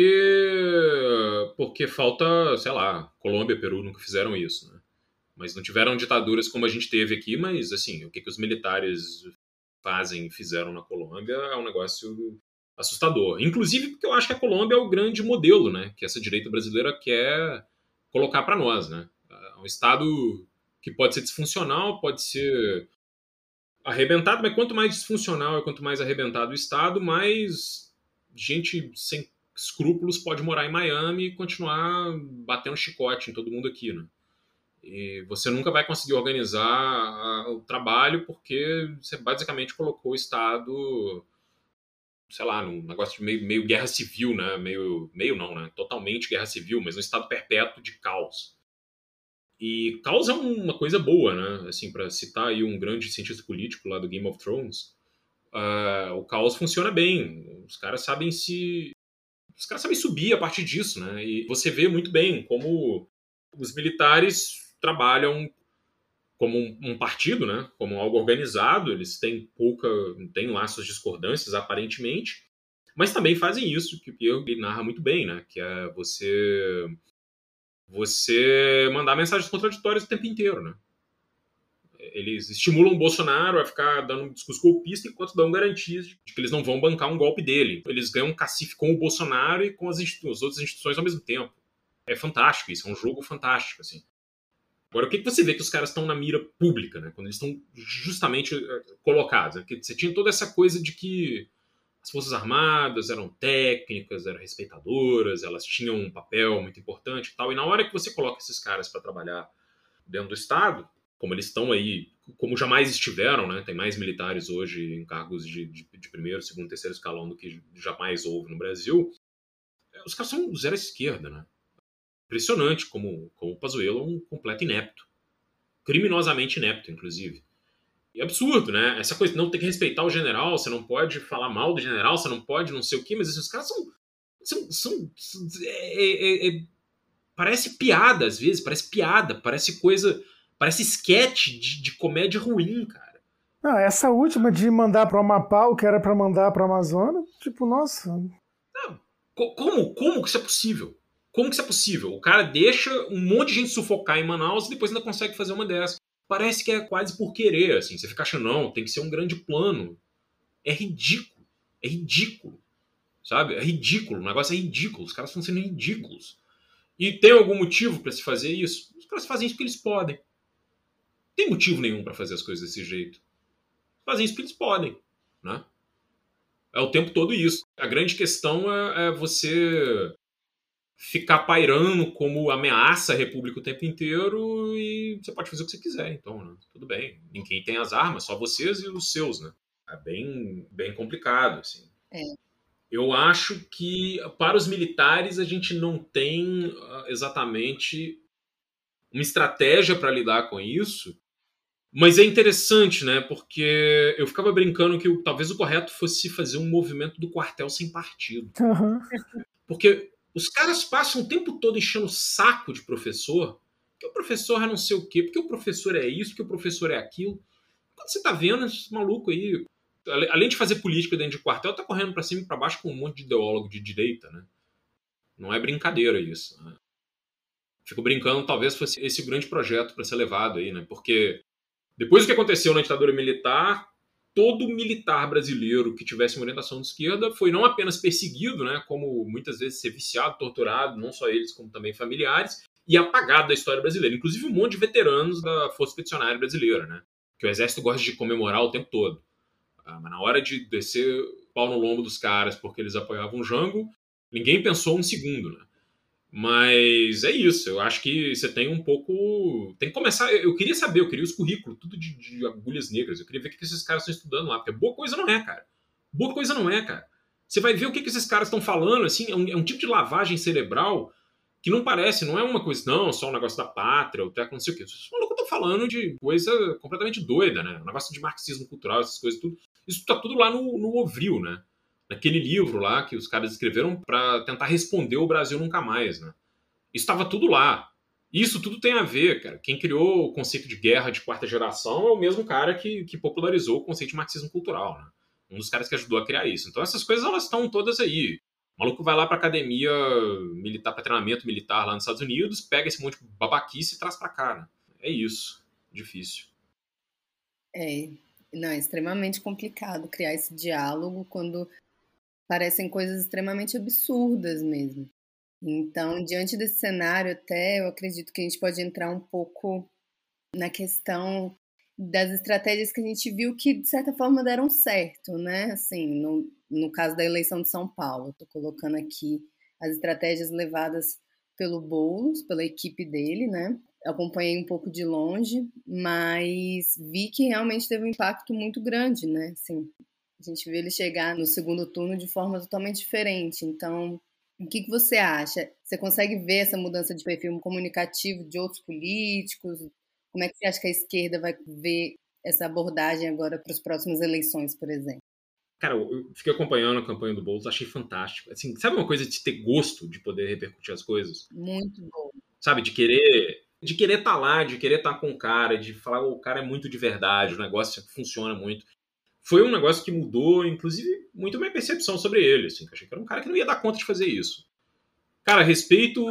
porque falta, sei lá, Colômbia e Peru nunca fizeram isso, né? Mas não tiveram ditaduras como a gente teve aqui, mas, assim, o que os militares fazem e fizeram na Colômbia é um negócio assustador. Inclusive porque eu acho que a Colômbia é o grande modelo, né? Que essa direita brasileira quer colocar para nós, né? É um Estado que pode ser disfuncional, pode ser arrebentado, mas quanto mais disfuncional e quanto mais arrebentado o Estado, mais gente sem escrúpulos pode morar em Miami e continuar batendo chicote em todo mundo aqui, né? E você nunca vai conseguir organizar o trabalho porque você basicamente colocou o Estado, sei lá, num negócio de meio guerra civil, né? Meio não, né? Totalmente guerra civil, mas um estado perpétuo de caos. E caos é uma coisa boa, né? Assim, para citar aí um grande cientista político lá do Game of Thrones, o caos funciona bem. Os caras sabem subir a partir disso, né? E você vê muito bem como os militares trabalham como um partido, né? Como algo organizado. Eles têm lá suas discordâncias, aparentemente, mas também fazem isso que o Pierre narra muito bem, né? Que é você mandar mensagens contraditórias o tempo inteiro, né? Eles estimulam o Bolsonaro a ficar dando um discurso golpista enquanto dão garantias de que eles não vão bancar um golpe dele. Eles ganham um cacife com o Bolsonaro e com as outras instituições ao mesmo tempo. É fantástico isso, é um jogo fantástico, assim. Agora, o que você vê que os caras estão na mira pública, né? Quando eles estão justamente colocados, né? Porque você tinha toda essa coisa de que as Forças Armadas eram técnicas, eram respeitadoras, elas tinham um papel muito importante e tal. E na hora que você coloca esses caras para trabalhar dentro do Estado, como eles estão aí, como jamais estiveram, né? Tem mais militares hoje em cargos de primeiro, segundo, terceiro escalão do que jamais houve no Brasil. Os caras são zero à esquerda, né? Impressionante como o Pazuello é um completo inepto. Criminosamente inepto, inclusive. E é absurdo, né? Essa coisa de não ter que respeitar o general, você não pode falar mal do general, você não pode não sei o quê, mas esses caras parece piada, às vezes, parece piada, parece esquete de comédia ruim, cara. Não, essa última de mandar pro Amapá o que era pra mandar pro Amazonas, tipo, nossa... Não, como que isso é possível? Como que isso é possível? O cara deixa um monte de gente sufocar em Manaus e depois ainda consegue fazer uma dessa. Parece que é quase por querer, assim. Você fica achando, não, tem que ser um grande plano. É ridículo. É ridículo. Sabe? É ridículo. O negócio é ridículo. Os caras estão sendo ridículos. E tem algum motivo pra se fazer isso? Os caras fazem isso porque eles podem. Não tem motivo nenhum pra fazer as coisas desse jeito. Fazem isso porque eles podem, né? É o tempo todo isso. A grande questão é você ficar pairando como ameaça a República o tempo inteiro e você pode fazer o que você quiser, então, né? Tudo bem. Ninguém tem as armas, só vocês e os seus, né? É bem complicado, assim. Eu acho que para os militares a gente não tem exatamente uma estratégia para lidar com isso, mas é interessante, né? Porque eu ficava brincando que talvez o correto fosse fazer um movimento do quartel sem partido. Aham. Porque os caras passam o tempo todo enchendo o saco de professor, porque o professor é não sei o quê, porque o professor é isso, porque o professor é aquilo. Quando você tá vendo esse maluco aí, além de fazer política dentro de quartel, tá correndo pra cima e pra baixo com um monte de ideólogo de direita, né? Não é brincadeira isso, né? Fico brincando, talvez fosse esse o grande projeto para ser levado aí, né? Porque depois do que aconteceu na ditadura militar, todo militar brasileiro que tivesse uma orientação de esquerda foi não apenas perseguido, né, como muitas vezes ser viciado, torturado, não só eles, como também familiares, e apagado da história brasileira. Inclusive um monte de veteranos da Força Expedicionária Brasileira, né, que o Exército gosta de comemorar o tempo todo. Mas na hora de descer pau no lombo dos caras porque eles apoiavam o Jango, ninguém pensou um segundo, né? Mas é isso, eu acho que você tem um pouco... Tem que começar... Eu queria saber, eu queria os currículos, tudo de agulhas negras. Eu queria ver o que esses caras estão estudando lá, porque boa coisa não é, cara. Boa coisa não é, cara. Você vai ver o que esses caras estão falando, assim, é um tipo de lavagem cerebral que não parece, não é uma coisa, não, só um negócio da pátria, ou até não sei o quê. Os malucos estão falando de coisa completamente doida, né? Um negócio de marxismo cultural, essas coisas, tudo. Isso tá tudo lá no Ovril, né? Naquele livro lá que os caras escreveram para tentar responder o Brasil Nunca Mais, né? Isso estava tudo lá. Isso tudo tem a ver, cara. Quem criou o conceito de guerra de quarta geração é o mesmo cara que popularizou o conceito de marxismo cultural, né? Um dos caras que ajudou a criar isso. Então essas coisas, elas estão todas aí. O maluco vai lá pra academia militar, pra treinamento militar lá nos Estados Unidos, pega esse monte de babaquice e traz pra cá, né? É isso. Difícil. Não, é extremamente complicado criar esse diálogo quando parecem coisas extremamente absurdas mesmo. Então, diante desse cenário, até eu acredito que a gente pode entrar um pouco na questão das estratégias que a gente viu que, de certa forma, deram certo, né? Assim, no caso da eleição de São Paulo, estou colocando aqui as estratégias levadas pelo Boulos, pela equipe dele, né? Acompanhei um pouco de longe, mas vi que realmente teve um impacto muito grande, né? Assim, a gente vê ele chegar no segundo turno de forma totalmente diferente. Então, o que você acha? Você consegue ver essa mudança de perfil comunicativo de outros políticos? Como é que você acha que a esquerda vai ver essa abordagem agora para as próximas eleições, por exemplo? Cara, eu fiquei acompanhando a campanha do Boulos, achei fantástico. Assim, sabe uma coisa de ter gosto de poder repercutir as coisas? Muito bom. Sabe, de querer estar lá, de querer estar com o cara, de falar, o cara é muito de verdade, o negócio funciona muito. Foi um negócio que mudou, inclusive, muito a minha percepção sobre ele. Assim, que eu achei que era um cara que não ia dar conta de fazer isso. Cara, respeito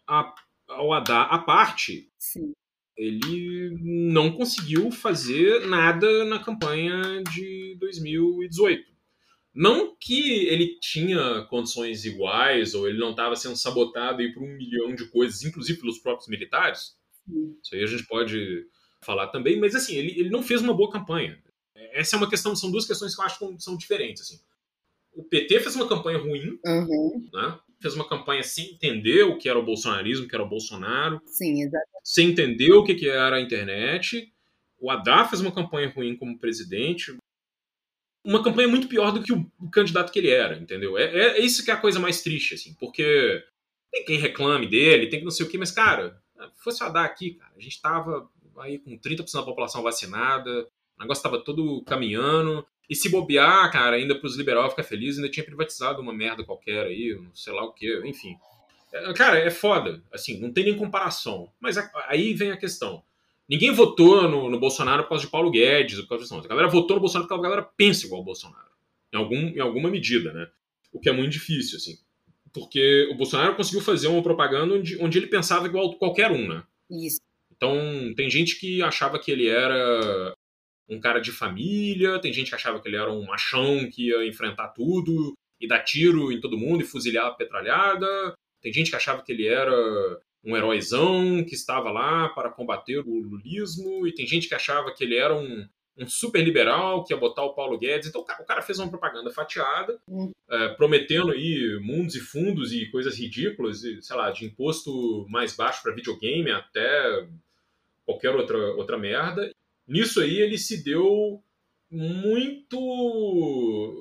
ao Haddad à parte, Sim. Ele não conseguiu fazer nada na campanha de 2018. Não que ele tinha condições iguais, ou ele não estava sendo sabotado aí por 1 milhão de coisas, inclusive pelos próprios militares. Isso aí a gente pode falar também, mas assim, ele não fez uma boa campanha. Essa é uma questão, são duas questões que eu acho que são diferentes. Assim. O PT fez uma campanha ruim, né? Fez uma campanha sem entender o que era o bolsonarismo, o que era o Bolsonaro. Sim, exatamente. Sem entender o que era a internet. O Haddad fez uma campanha ruim como presidente. Uma campanha muito pior do que o candidato que ele era, entendeu? É isso que é a coisa mais triste, assim, porque tem quem reclame dele, tem que não sei o quê, mas, cara, se fosse o Haddad aqui, cara, a gente tava aí com 30% da população vacinada, o negócio tava todo caminhando, e se bobear, cara, ainda pros liberais ficar felizes, ainda tinha privatizado uma merda qualquer aí, não sei lá o quê, enfim. Cara, é foda, assim, não tem nem comparação. Mas aí vem a questão. Ninguém votou no Bolsonaro por causa de Paulo Guedes, por causa disso. A galera votou no Bolsonaro porque a galera pensa igual o Bolsonaro. Em alguma medida, né? O que é muito difícil, assim. Porque o Bolsonaro conseguiu fazer uma propaganda onde ele pensava igual qualquer um, né? Isso. Então, tem gente que achava que ele era um cara de família, tem gente que achava que ele era um machão que ia enfrentar tudo e dar tiro em todo mundo e fuzilhar a petralhada. Tem gente que achava que ele era um heróizão que estava lá para combater o lulismo, e tem gente que achava que ele era um super liberal que ia botar o Paulo Guedes. Então o cara fez uma propaganda fatiada, prometendo aí mundos e fundos e coisas ridículas, e, sei lá, de imposto mais baixo para videogame até qualquer outra merda. Nisso aí ele se deu muito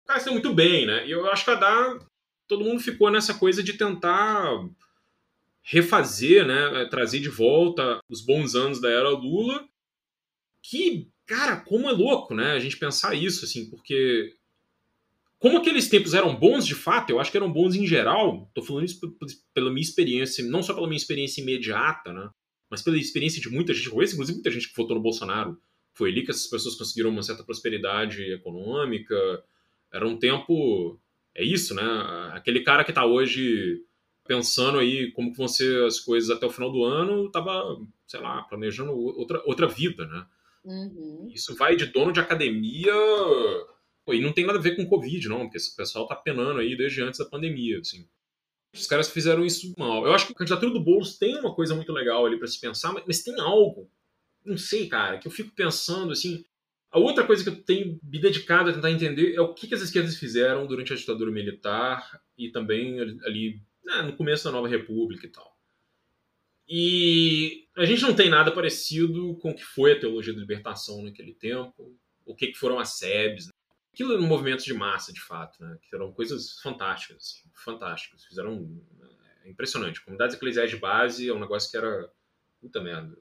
cara, isso é muito bem, né? E eu acho que todo mundo ficou nessa coisa de tentar refazer, né? Trazer de volta os bons anos da era Lula, que, cara, como é louco, né? A gente pensar isso, assim, porque como aqueles tempos eram bons de fato, eu acho que eram bons em geral, tô falando isso pela minha experiência, não só pela minha experiência imediata, né? Mas pela experiência de muita gente, eu conheço inclusive muita gente que votou no Bolsonaro. Foi ali que essas pessoas conseguiram uma certa prosperidade econômica. Era um tempo... É isso, né? Aquele cara que tá hoje pensando aí como que vão ser as coisas até o final do ano, tava, sei lá, planejando outra vida, né? Uhum. Isso vai de dono de academia... E não tem nada a ver com Covid, não, porque esse pessoal tá penando aí desde antes da pandemia, assim. Os caras fizeram isso mal. Eu acho que a candidatura do Boulos tem uma coisa muito legal ali pra se pensar, mas tem algo, não sei, cara, que eu fico pensando, assim... A outra coisa que eu tenho me dedicado a tentar entender é o que as esquerdas fizeram durante a ditadura militar e também ali no começo da Nova República e tal. E a gente não tem nada parecido com o que foi a teologia da libertação naquele tempo, o que foram as SEBs, né? Aquilo eram movimentos de massa, de fato, né? Que eram coisas fantásticas, assim, fantásticas. Fizeram... É impressionante. Comunidades eclesiais de base é um negócio que era... Puta merda.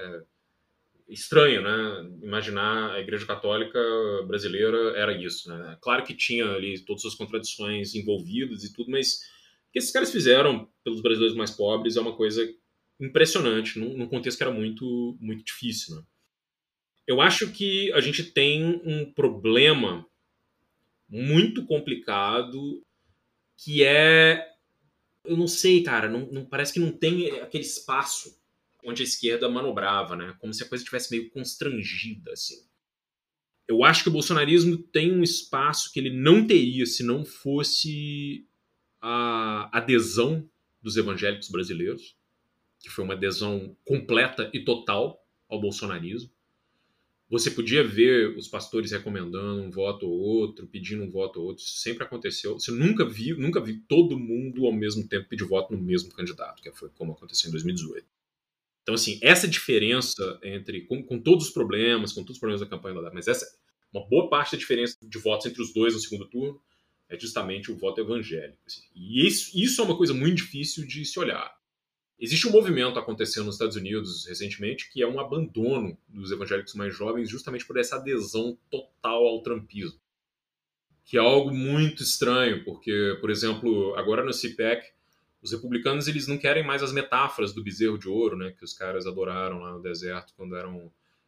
Estranho, né? Imaginar a Igreja Católica brasileira era isso, né? Claro que tinha ali todas as contradições envolvidas e tudo, mas o que esses caras fizeram pelos brasileiros mais pobres é uma coisa impressionante, num contexto que era muito, muito difícil, né? Eu acho que a gente tem um problema muito complicado que é... Eu não sei, cara, não, parece que não tem aquele espaço onde a esquerda manobrava, né? Como se a coisa estivesse meio constrangida, assim. Eu acho que o bolsonarismo tem um espaço que ele não teria se não fosse a adesão dos evangélicos brasileiros, que foi uma adesão completa e total ao bolsonarismo. Você podia ver os pastores recomendando um voto ou outro, pedindo um voto ou outro, isso sempre aconteceu. Você nunca vi todo mundo ao mesmo tempo pedir voto no mesmo candidato, que foi como aconteceu em 2018. Então, assim, essa diferença entre, com todos os problemas da campanha, mas uma boa parte da diferença de votos entre os dois no segundo turno é justamente o voto evangélico. Assim. E isso é uma coisa muito difícil de se olhar. Existe um movimento acontecendo nos Estados Unidos recentemente que é um abandono dos evangélicos mais jovens justamente por essa adesão total ao trumpismo. Que é algo muito estranho, porque, por exemplo, agora no CPAC, os republicanos eles não querem mais as metáforas do bezerro de ouro, né, que os caras adoraram lá no deserto quando eram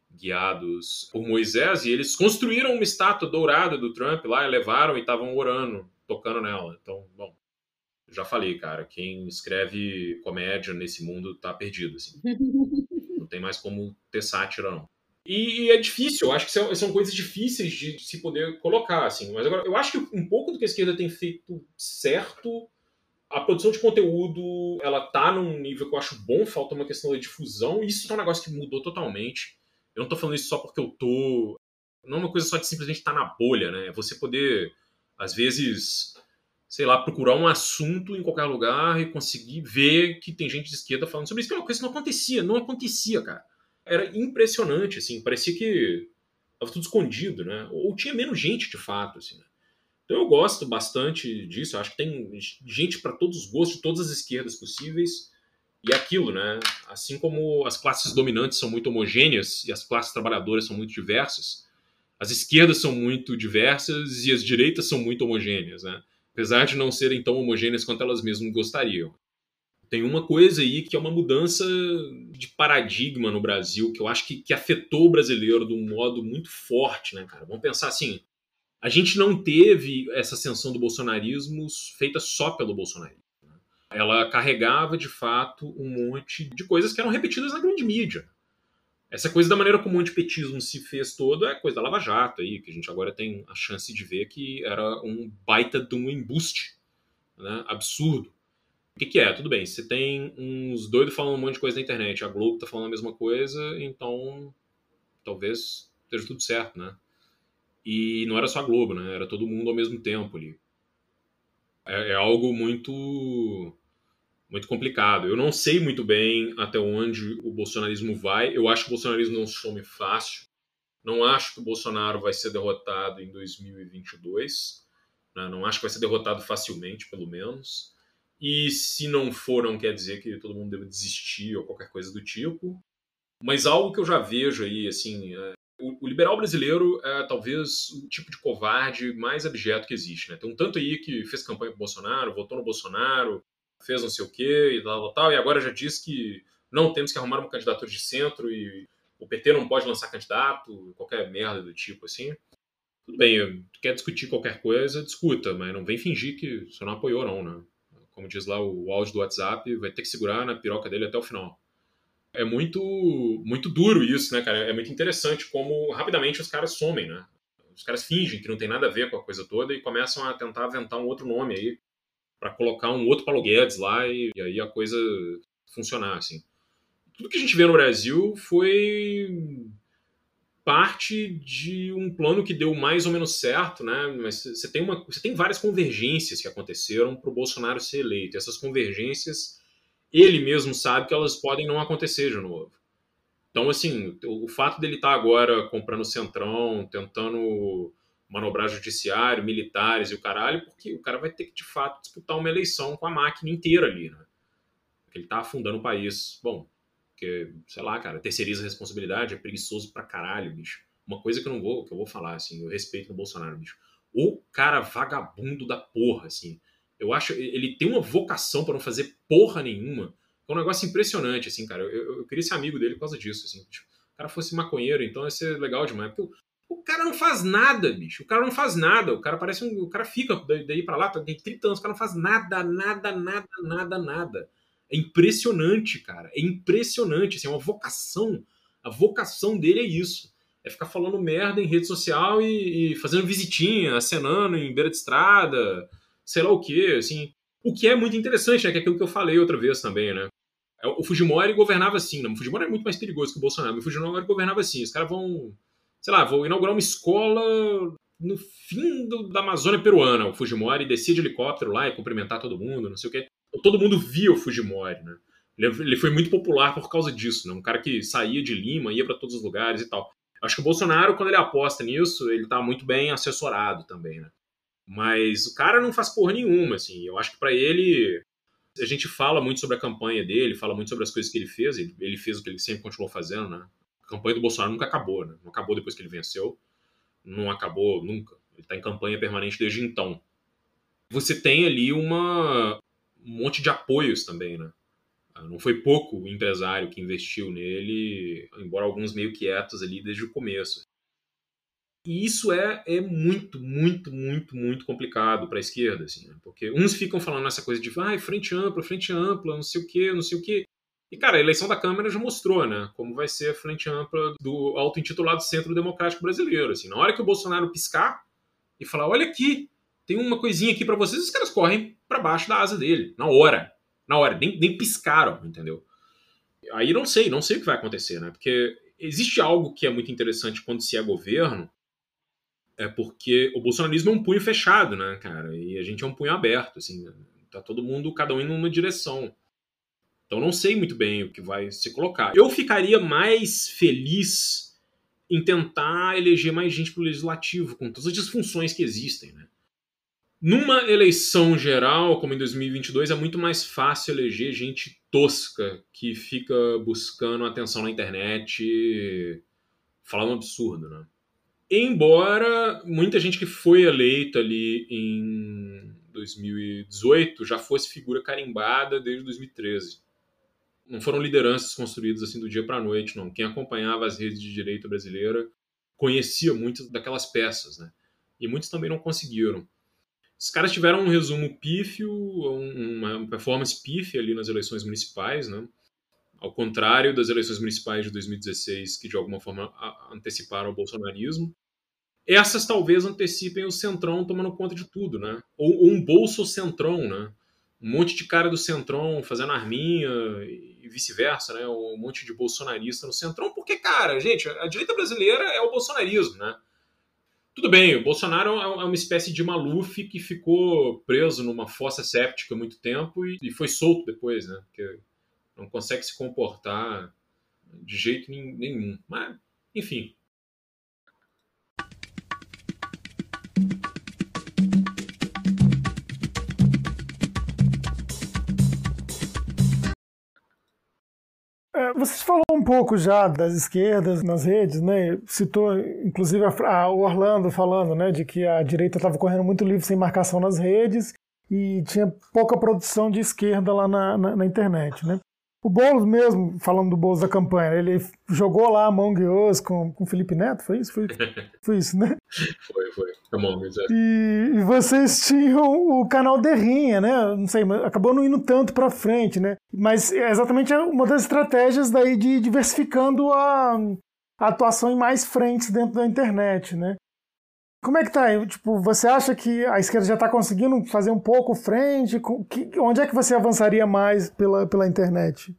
guiados por Moisés, e eles construíram uma estátua dourada do Trump lá, e levaram e estavam orando, tocando nela. Então, bom, já falei, cara, quem escreve comédia nesse mundo tá perdido, assim. Não tem mais como ter sátira, não. E é difícil, eu acho que são coisas difíceis de se poder colocar, assim. Mas agora, eu acho que um pouco do que a esquerda tem feito certo, a produção de conteúdo, ela tá num nível que eu acho bom, falta uma questão da difusão, e isso é um negócio que mudou totalmente. Eu não tô falando isso só porque eu tô... Não é uma coisa só de simplesmente estar na bolha, né? É você poder, às vezes, sei lá, procurar um assunto em qualquer lugar e conseguir ver que tem gente de esquerda falando sobre isso, que é uma coisa que não acontecia, cara. Era impressionante, assim, parecia que tava tudo escondido, né? Ou tinha menos gente, de fato, assim, né? Então eu gosto bastante disso, eu acho que tem gente para todos os gostos, de todas as esquerdas possíveis, e é aquilo, né? Assim como as classes dominantes são muito homogêneas e as classes trabalhadoras são muito diversas, as esquerdas são muito diversas e as direitas são muito homogêneas, né? Apesar de não serem tão homogêneas quanto elas mesmas gostariam. Tem uma coisa aí que é uma mudança de paradigma no Brasil, que eu acho que afetou o brasileiro de um modo muito forte, né, cara? Vamos pensar assim, a gente não teve essa ascensão do bolsonarismo feita só pelo bolsonarismo. Né? Ela carregava, de fato, um monte de coisas que eram repetidas na grande mídia. Essa coisa da maneira como o antipetismo se fez todo é coisa da Lava Jato, aí, que a gente agora tem a chance de ver que era um baita de um embuste, né? Absurdo. O que é? Tudo bem, você tem uns doidos falando um monte de coisa na internet, a Globo tá falando a mesma coisa, então talvez esteja tudo certo, né? E não era só a Globo, né? Era todo mundo ao mesmo tempo ali. É algo muito, muito complicado. Eu não sei muito bem até onde o bolsonarismo vai. Eu acho que o bolsonarismo não some fácil. Não acho que o Bolsonaro vai ser derrotado em 2022. né? Não acho que vai ser derrotado facilmente, pelo menos. E se não for, não quer dizer que todo mundo deve desistir ou qualquer coisa do tipo. Mas algo que eu já vejo aí, assim, o liberal brasileiro é talvez o tipo de covarde mais abjeto que existe, né? Tem um tanto aí que fez campanha pro Bolsonaro, votou no Bolsonaro, fez não sei o quê e tal, e agora já diz que não, temos que arrumar uma candidatura de centro e o PT não pode lançar candidato, qualquer merda do tipo, assim. Tudo bem, quer discutir qualquer coisa, discuta, mas não vem fingir que você não apoiou, não, né? Como diz lá o áudio do WhatsApp, vai ter que segurar na piroca dele até o final. É muito, muito duro isso, né, cara? É muito interessante como rapidamente os caras somem, né? Os caras fingem que não tem nada a ver com a coisa toda e começam a tentar aventar um outro nome aí para colocar um outro Paulo Guedes lá e aí a coisa funcionar, assim. Tudo que a gente vê no Brasil foi parte de um plano que deu mais ou menos certo, né? Mas você tem várias convergências que aconteceram para o Bolsonaro ser eleito. E essas convergências, ele mesmo sabe que elas podem não acontecer de novo. Então, assim, o fato dele estar agora comprando o Centrão, tentando manobrar judiciário, militares e o caralho, porque o cara vai ter que, de fato, disputar uma eleição com a máquina inteira ali, né? Porque ele tá afundando o país. Bom, porque, sei lá, cara, terceiriza a responsabilidade, é preguiçoso pra caralho, bicho. Uma coisa que eu vou falar, assim, eu respeito no Bolsonaro, bicho. O cara vagabundo da porra, assim. Eu acho, ele tem uma vocação pra não fazer porra nenhuma. É um negócio impressionante, assim, cara. Eu queria ser amigo dele por causa disso, assim. Tipo, se o cara fosse maconheiro, então ia ser legal demais. Porque o cara não faz nada, bicho. O cara não faz nada. O cara parece o cara fica daí pra lá, tem 30 anos, o cara não faz nada. É impressionante, cara. É impressionante. Assim, é uma vocação. A vocação dele é isso. É ficar falando merda em rede social e fazendo visitinha, acenando em beira de estrada, sei lá o quê, assim. O que é muito interessante, né? Que é aquilo que eu falei outra vez também, né? O Fujimori governava assim, né? O Fujimori é muito mais perigoso que o Bolsonaro, mas o Fujimori governava assim. Os caras vão, sei lá, vão inaugurar uma escola no fim da Amazônia peruana. O Fujimori descia de helicóptero lá e cumprimentar todo mundo, não sei o quê. Todo mundo via o Fujimori, né? Ele foi muito popular por causa disso, né? Um cara que saía de Lima, ia para todos os lugares e tal. Acho que o Bolsonaro, quando ele aposta nisso, ele tá muito bem assessorado também, né? Mas o cara não faz porra nenhuma, assim. Eu acho que pra ele... A gente fala muito sobre a campanha dele, fala muito sobre as coisas que ele fez. Ele fez o que ele sempre continuou fazendo, né? A campanha do Bolsonaro nunca acabou, né? Não acabou depois que ele venceu. Não acabou nunca. Ele tá em campanha permanente desde então. Você tem ali um monte de apoios também, né? Não foi pouco o empresário que investiu nele, embora alguns meio quietos ali desde o começo. E isso é muito, muito, muito, muito complicado para a esquerda, assim, né? Porque uns ficam falando essa coisa de frente ampla, não sei o quê, não sei o quê. E, cara, a eleição da Câmara já mostrou, né, como vai ser a frente ampla do auto-intitulado Centro Democrático Brasileiro, assim. Na hora que o Bolsonaro piscar e falar, olha aqui, tem uma coisinha aqui para vocês, os caras correm para baixo da asa dele, na hora, nem piscaram, entendeu? Aí não sei o que vai acontecer, né, porque existe algo que é muito interessante quando se é governo, é porque o bolsonarismo é um punho fechado, né, cara? E a gente é um punho aberto, assim. Tá todo mundo, cada um indo numa direção. Então não sei muito bem o que vai se colocar. Eu ficaria mais feliz em tentar eleger mais gente pro legislativo, com todas as disfunções que existem, né? Numa eleição geral, como em 2022, é muito mais fácil eleger gente tosca que fica buscando atenção na internet, falando um absurdo, né? Embora muita gente que foi eleita ali em 2018 já fosse figura carimbada desde 2013. Não foram lideranças construídas assim do dia para a noite, não. Quem acompanhava as redes de direita brasileira conhecia muitas daquelas peças, né? E muitos também não conseguiram. Os caras tiveram um resumo pífio, uma performance pífia ali nas eleições municipais, né? Ao contrário das eleições municipais de 2016, que de alguma forma anteciparam o bolsonarismo. Essas talvez antecipem o Centrão tomando conta de tudo, né? Ou um bolso-centrão, né? Um monte de cara do Centrão fazendo arminha e vice-versa, né? Um monte de bolsonarista no Centrão. Porque, cara, gente, a direita brasileira é o bolsonarismo, né? Tudo bem, o Bolsonaro é uma espécie de Maluf que ficou preso numa fossa séptica há muito tempo e foi solto depois, né? Porque não consegue se comportar de jeito nenhum. Mas, enfim. Você falou um pouco já das esquerdas nas redes, né? Citou, inclusive, o Orlando falando, né, de que a direita estava correndo muito livre sem marcação nas redes e tinha pouca produção de esquerda lá na internet, né? O Boulos mesmo, falando do Boulos da campanha, ele jogou lá Among Us com o Felipe Neto, foi isso? Foi isso, né? Foi. Among Us, é. E vocês tinham o canal Derrinha, né? Não sei, mas acabou não indo tanto pra frente, né? Mas é exatamente uma das estratégias daí de diversificando a atuação em mais frentes dentro da internet, né? Como é que tá aí? Tipo, você acha que a esquerda já está conseguindo fazer um pouco frente? Onde é que você avançaria mais pela internet?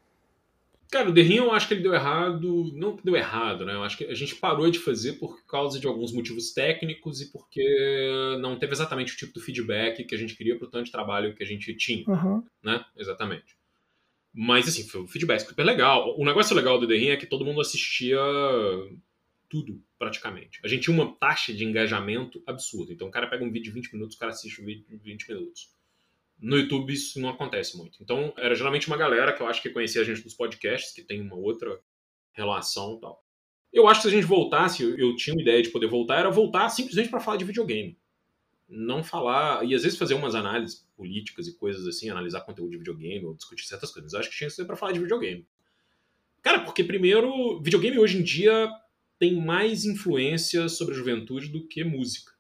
Cara, o Derrinha eu acho que ele deu errado. Não que deu errado, né? Eu acho que a gente parou de fazer por causa de alguns motivos técnicos e porque não teve exatamente o tipo de feedback que a gente queria pro tanto de trabalho que a gente tinha, né? Exatamente. Mas, assim, foi um feedback super legal. O negócio legal do Derrinha é que todo mundo assistia tudo, praticamente. A gente tinha uma taxa de engajamento absurda. Então o cara pega um vídeo de 20 minutos, o cara assiste o vídeo de 20 minutos. No YouTube isso não acontece muito. Então era geralmente uma galera que eu acho que conhecia a gente dos podcasts, que tem uma outra relação e tal. Eu acho que se a gente voltasse, eu tinha uma ideia de poder voltar, era voltar simplesmente para falar de videogame. Não falar, e às vezes fazer umas análises políticas e coisas assim, analisar conteúdo de videogame ou discutir certas coisas. Eu acho que tinha que ser para falar de videogame. Cara, porque primeiro, videogame hoje em dia tem mais influência sobre a juventude do que música.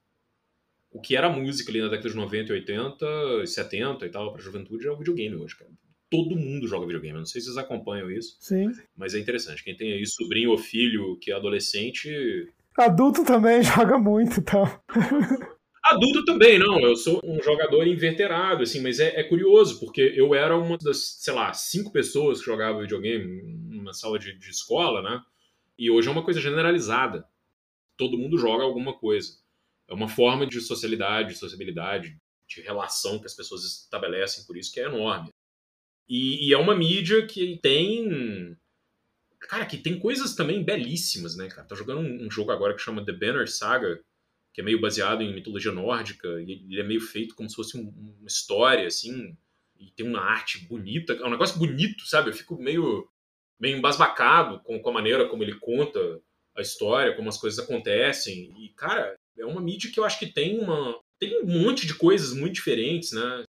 O que era música ali na década de 90, 80, 70 e tal, pra juventude é o videogame hoje, cara. Todo mundo joga videogame. Eu não sei se vocês acompanham isso. Sim. Mas é interessante. Quem tem aí sobrinho ou filho que é adolescente... Adulto também joga muito e tal. Adulto também, não. Eu sou um jogador inveterado, assim, mas é curioso, porque eu era uma das, sei lá, 5 pessoas que jogavam videogame numa sala de escola, né? E hoje é uma coisa generalizada. Todo mundo joga alguma coisa. É uma forma de sociabilidade, de relação que as pessoas estabelecem, por isso que é enorme. E é uma mídia que tem... Cara, que tem coisas também belíssimas, né, cara? Tá jogando um jogo agora que chama The Banner Saga, que é meio baseado em mitologia nórdica, e ele é meio feito como se fosse uma história, assim, e tem uma arte bonita. É um negócio bonito, sabe? Eu fico meio embasbacado com a maneira como ele conta a história, como as coisas acontecem. E, cara, é uma mídia que eu acho que tem um monte de coisas muito diferentes, né?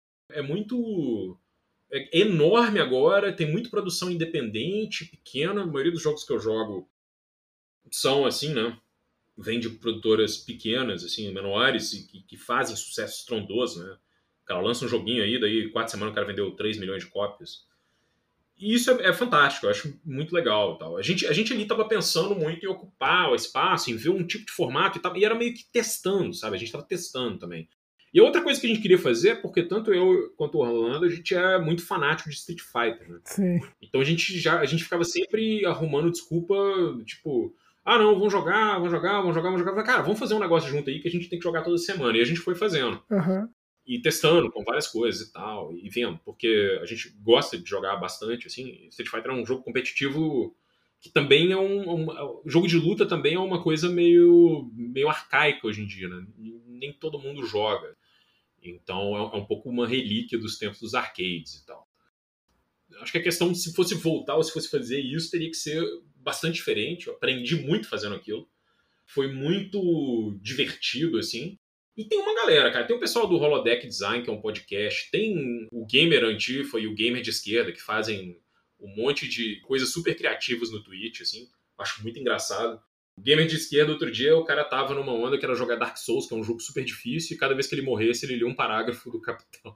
É enorme agora, tem muita produção independente, pequena. A maioria dos jogos que eu jogo são assim, né? Vem de produtoras pequenas, assim, menores, e que fazem sucesso estrondoso, né? O cara lança um joguinho aí, daí 4 semanas o cara vendeu 3 milhões de cópias. E isso é fantástico, eu acho muito legal. Tal. A gente ali estava pensando muito em ocupar o espaço, em ver um tipo de formato e tal, e era meio que testando, sabe? A gente estava testando também. E outra coisa que a gente queria fazer, porque tanto eu quanto o Orlando, a gente é muito fanático de Street Fighter, né? Sim. Então a gente ficava sempre arrumando desculpa, tipo, não, vamos jogar. Cara, vamos fazer um negócio junto aí que a gente tem que jogar toda semana. E a gente foi fazendo. E testando com várias coisas e tal, e vendo, porque a gente gosta de jogar bastante, assim. Street Fighter é um jogo competitivo que também é um jogo de luta também é uma coisa meio arcaica hoje em dia, né? Nem todo mundo joga. Então é um pouco uma relíquia dos tempos dos arcades e tal. Acho que a questão de se fosse voltar ou se fosse fazer isso teria que ser bastante diferente. Eu aprendi muito fazendo aquilo. Foi muito divertido, assim. E tem uma galera, cara. Tem o pessoal do Holodeck Design, que é um podcast. Tem o Gamer Antifa e o Gamer de Esquerda, que fazem um monte de coisas super criativas no Twitch, assim. Acho muito engraçado. O Gamer de Esquerda, outro dia, o cara tava numa onda que era jogar Dark Souls, que é um jogo super difícil, e cada vez que ele morresse, ele lia um parágrafo do Capitão.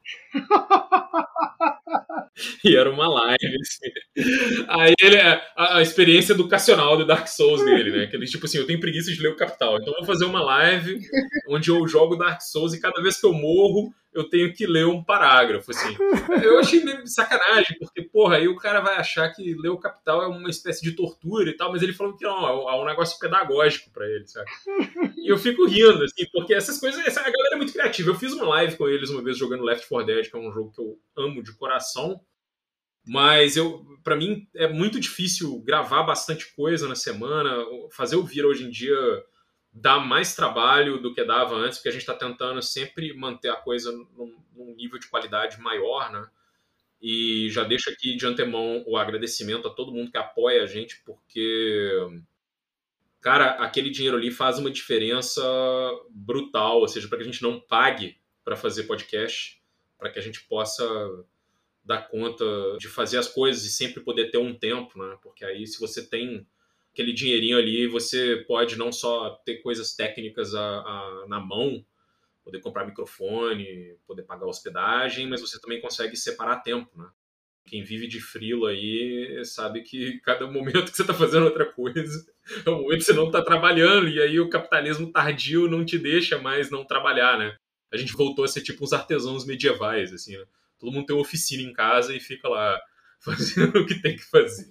E era uma live, assim. Aí a experiência educacional do Dark Souls dele, né? Que ele, tipo assim, eu tenho preguiça de ler o Capital, então eu vou fazer uma live onde eu jogo Dark Souls e cada vez que eu morro, eu tenho que ler um parágrafo, assim. Eu achei meio sacanagem, porque, porra, aí o cara vai achar que ler o Capital é uma espécie de tortura e tal, mas ele falou que não, é um negócio pedagógico pra ele, sabe? E eu fico rindo, assim, porque essas coisas, a galera é muito criativa. Eu fiz uma live com eles uma vez jogando Left 4 Dead, que é um jogo que eu amo de coração, mas pra mim é muito difícil gravar bastante coisa na semana. Fazer o Vira hoje em dia dá mais trabalho do que dava antes, porque a gente tá tentando sempre manter a coisa num nível de qualidade maior, né? E já deixo aqui de antemão o agradecimento a todo mundo que apoia a gente, porque, cara, aquele dinheiro ali faz uma diferença brutal, ou seja, para que a gente não pague para fazer podcast, para que a gente possa dar conta de fazer as coisas e sempre poder ter um tempo, né? Porque aí, se você tem aquele dinheirinho ali, você pode não só ter coisas técnicas na mão, poder comprar microfone, poder pagar hospedagem, mas você também consegue separar tempo, né? Quem vive de freela aí sabe que cada momento que você está fazendo outra coisa é um momento que você não está trabalhando, e aí o capitalismo tardio não te deixa mais não trabalhar, né? A gente voltou a ser tipo uns artesãos medievais, assim, né? Todo mundo tem uma oficina em casa e fica lá fazendo o que tem que fazer.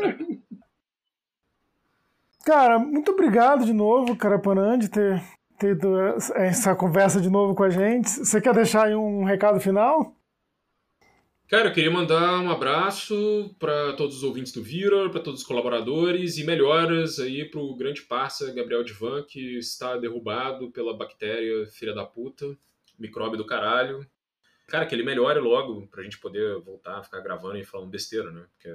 Cara, muito obrigado de novo, Carapanã, de ter tido essa conversa de novo com a gente. Você quer deixar aí um recado final? Cara, eu queria mandar um abraço para todos os ouvintes do Vira, para todos os colaboradores e melhoras aí para o grande parça Gabriel Divan, que está derrubado pela bactéria filha da puta, micróbio do caralho. Cara, que ele melhore logo pra gente poder voltar a ficar gravando e falando besteira, né? Porque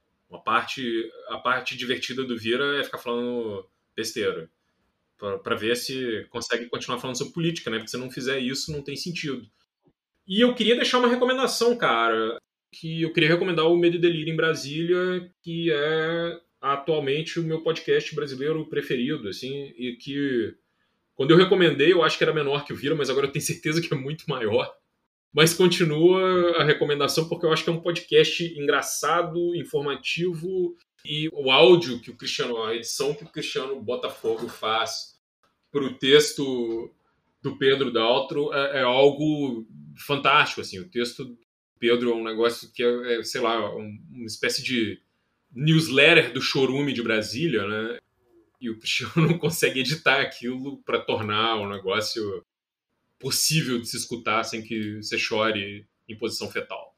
a parte divertida do Vira é ficar falando besteira. Pra ver se consegue continuar falando sobre política, né? Porque se não fizer isso, não tem sentido. E eu queria deixar uma recomendação, cara. Que eu queria recomendar o Medo e Delírio em Brasília, que é atualmente o meu podcast brasileiro preferido, assim, e que quando eu recomendei, eu acho que era menor que o Vira, mas agora eu tenho certeza que é muito maior. Mas continua a recomendação, porque eu acho que é um podcast engraçado, informativo, e o áudio que o Cristiano, a edição que o Cristiano Botafogo faz para o texto do Pedro Daltro é algo fantástico, assim. O texto do Pedro é um negócio que sei lá, uma espécie de newsletter do Chorume de Brasília, né? E o Cristiano não consegue editar aquilo para tornar um negócio possível de se escutar sem que você chore em posição fetal.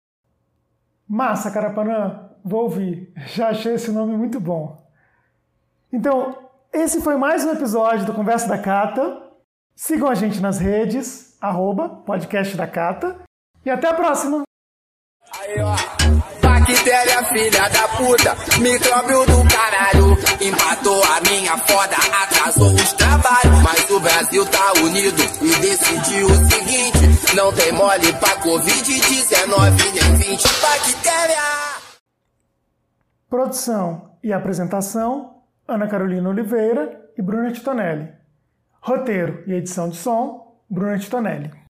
Massa, Carapanã. Vou ouvir. Já achei esse nome muito bom. Então, esse foi mais um episódio do Conversa da Cata. Sigam a gente nas redes, @podcast da Cata. E até a próxima! Aí, ó. Bactéria, filha da puta, micróbio do caralho, empatou a minha foda, atrasou os trabalhos, mas o Brasil tá unido e decidiu o seguinte, não tem mole pra Covid-19 nem 20 bactéria. Produção e apresentação, Ana Carolina Oliveira e Bruna Titonelli. Roteiro e edição de som, Bruna Titonelli.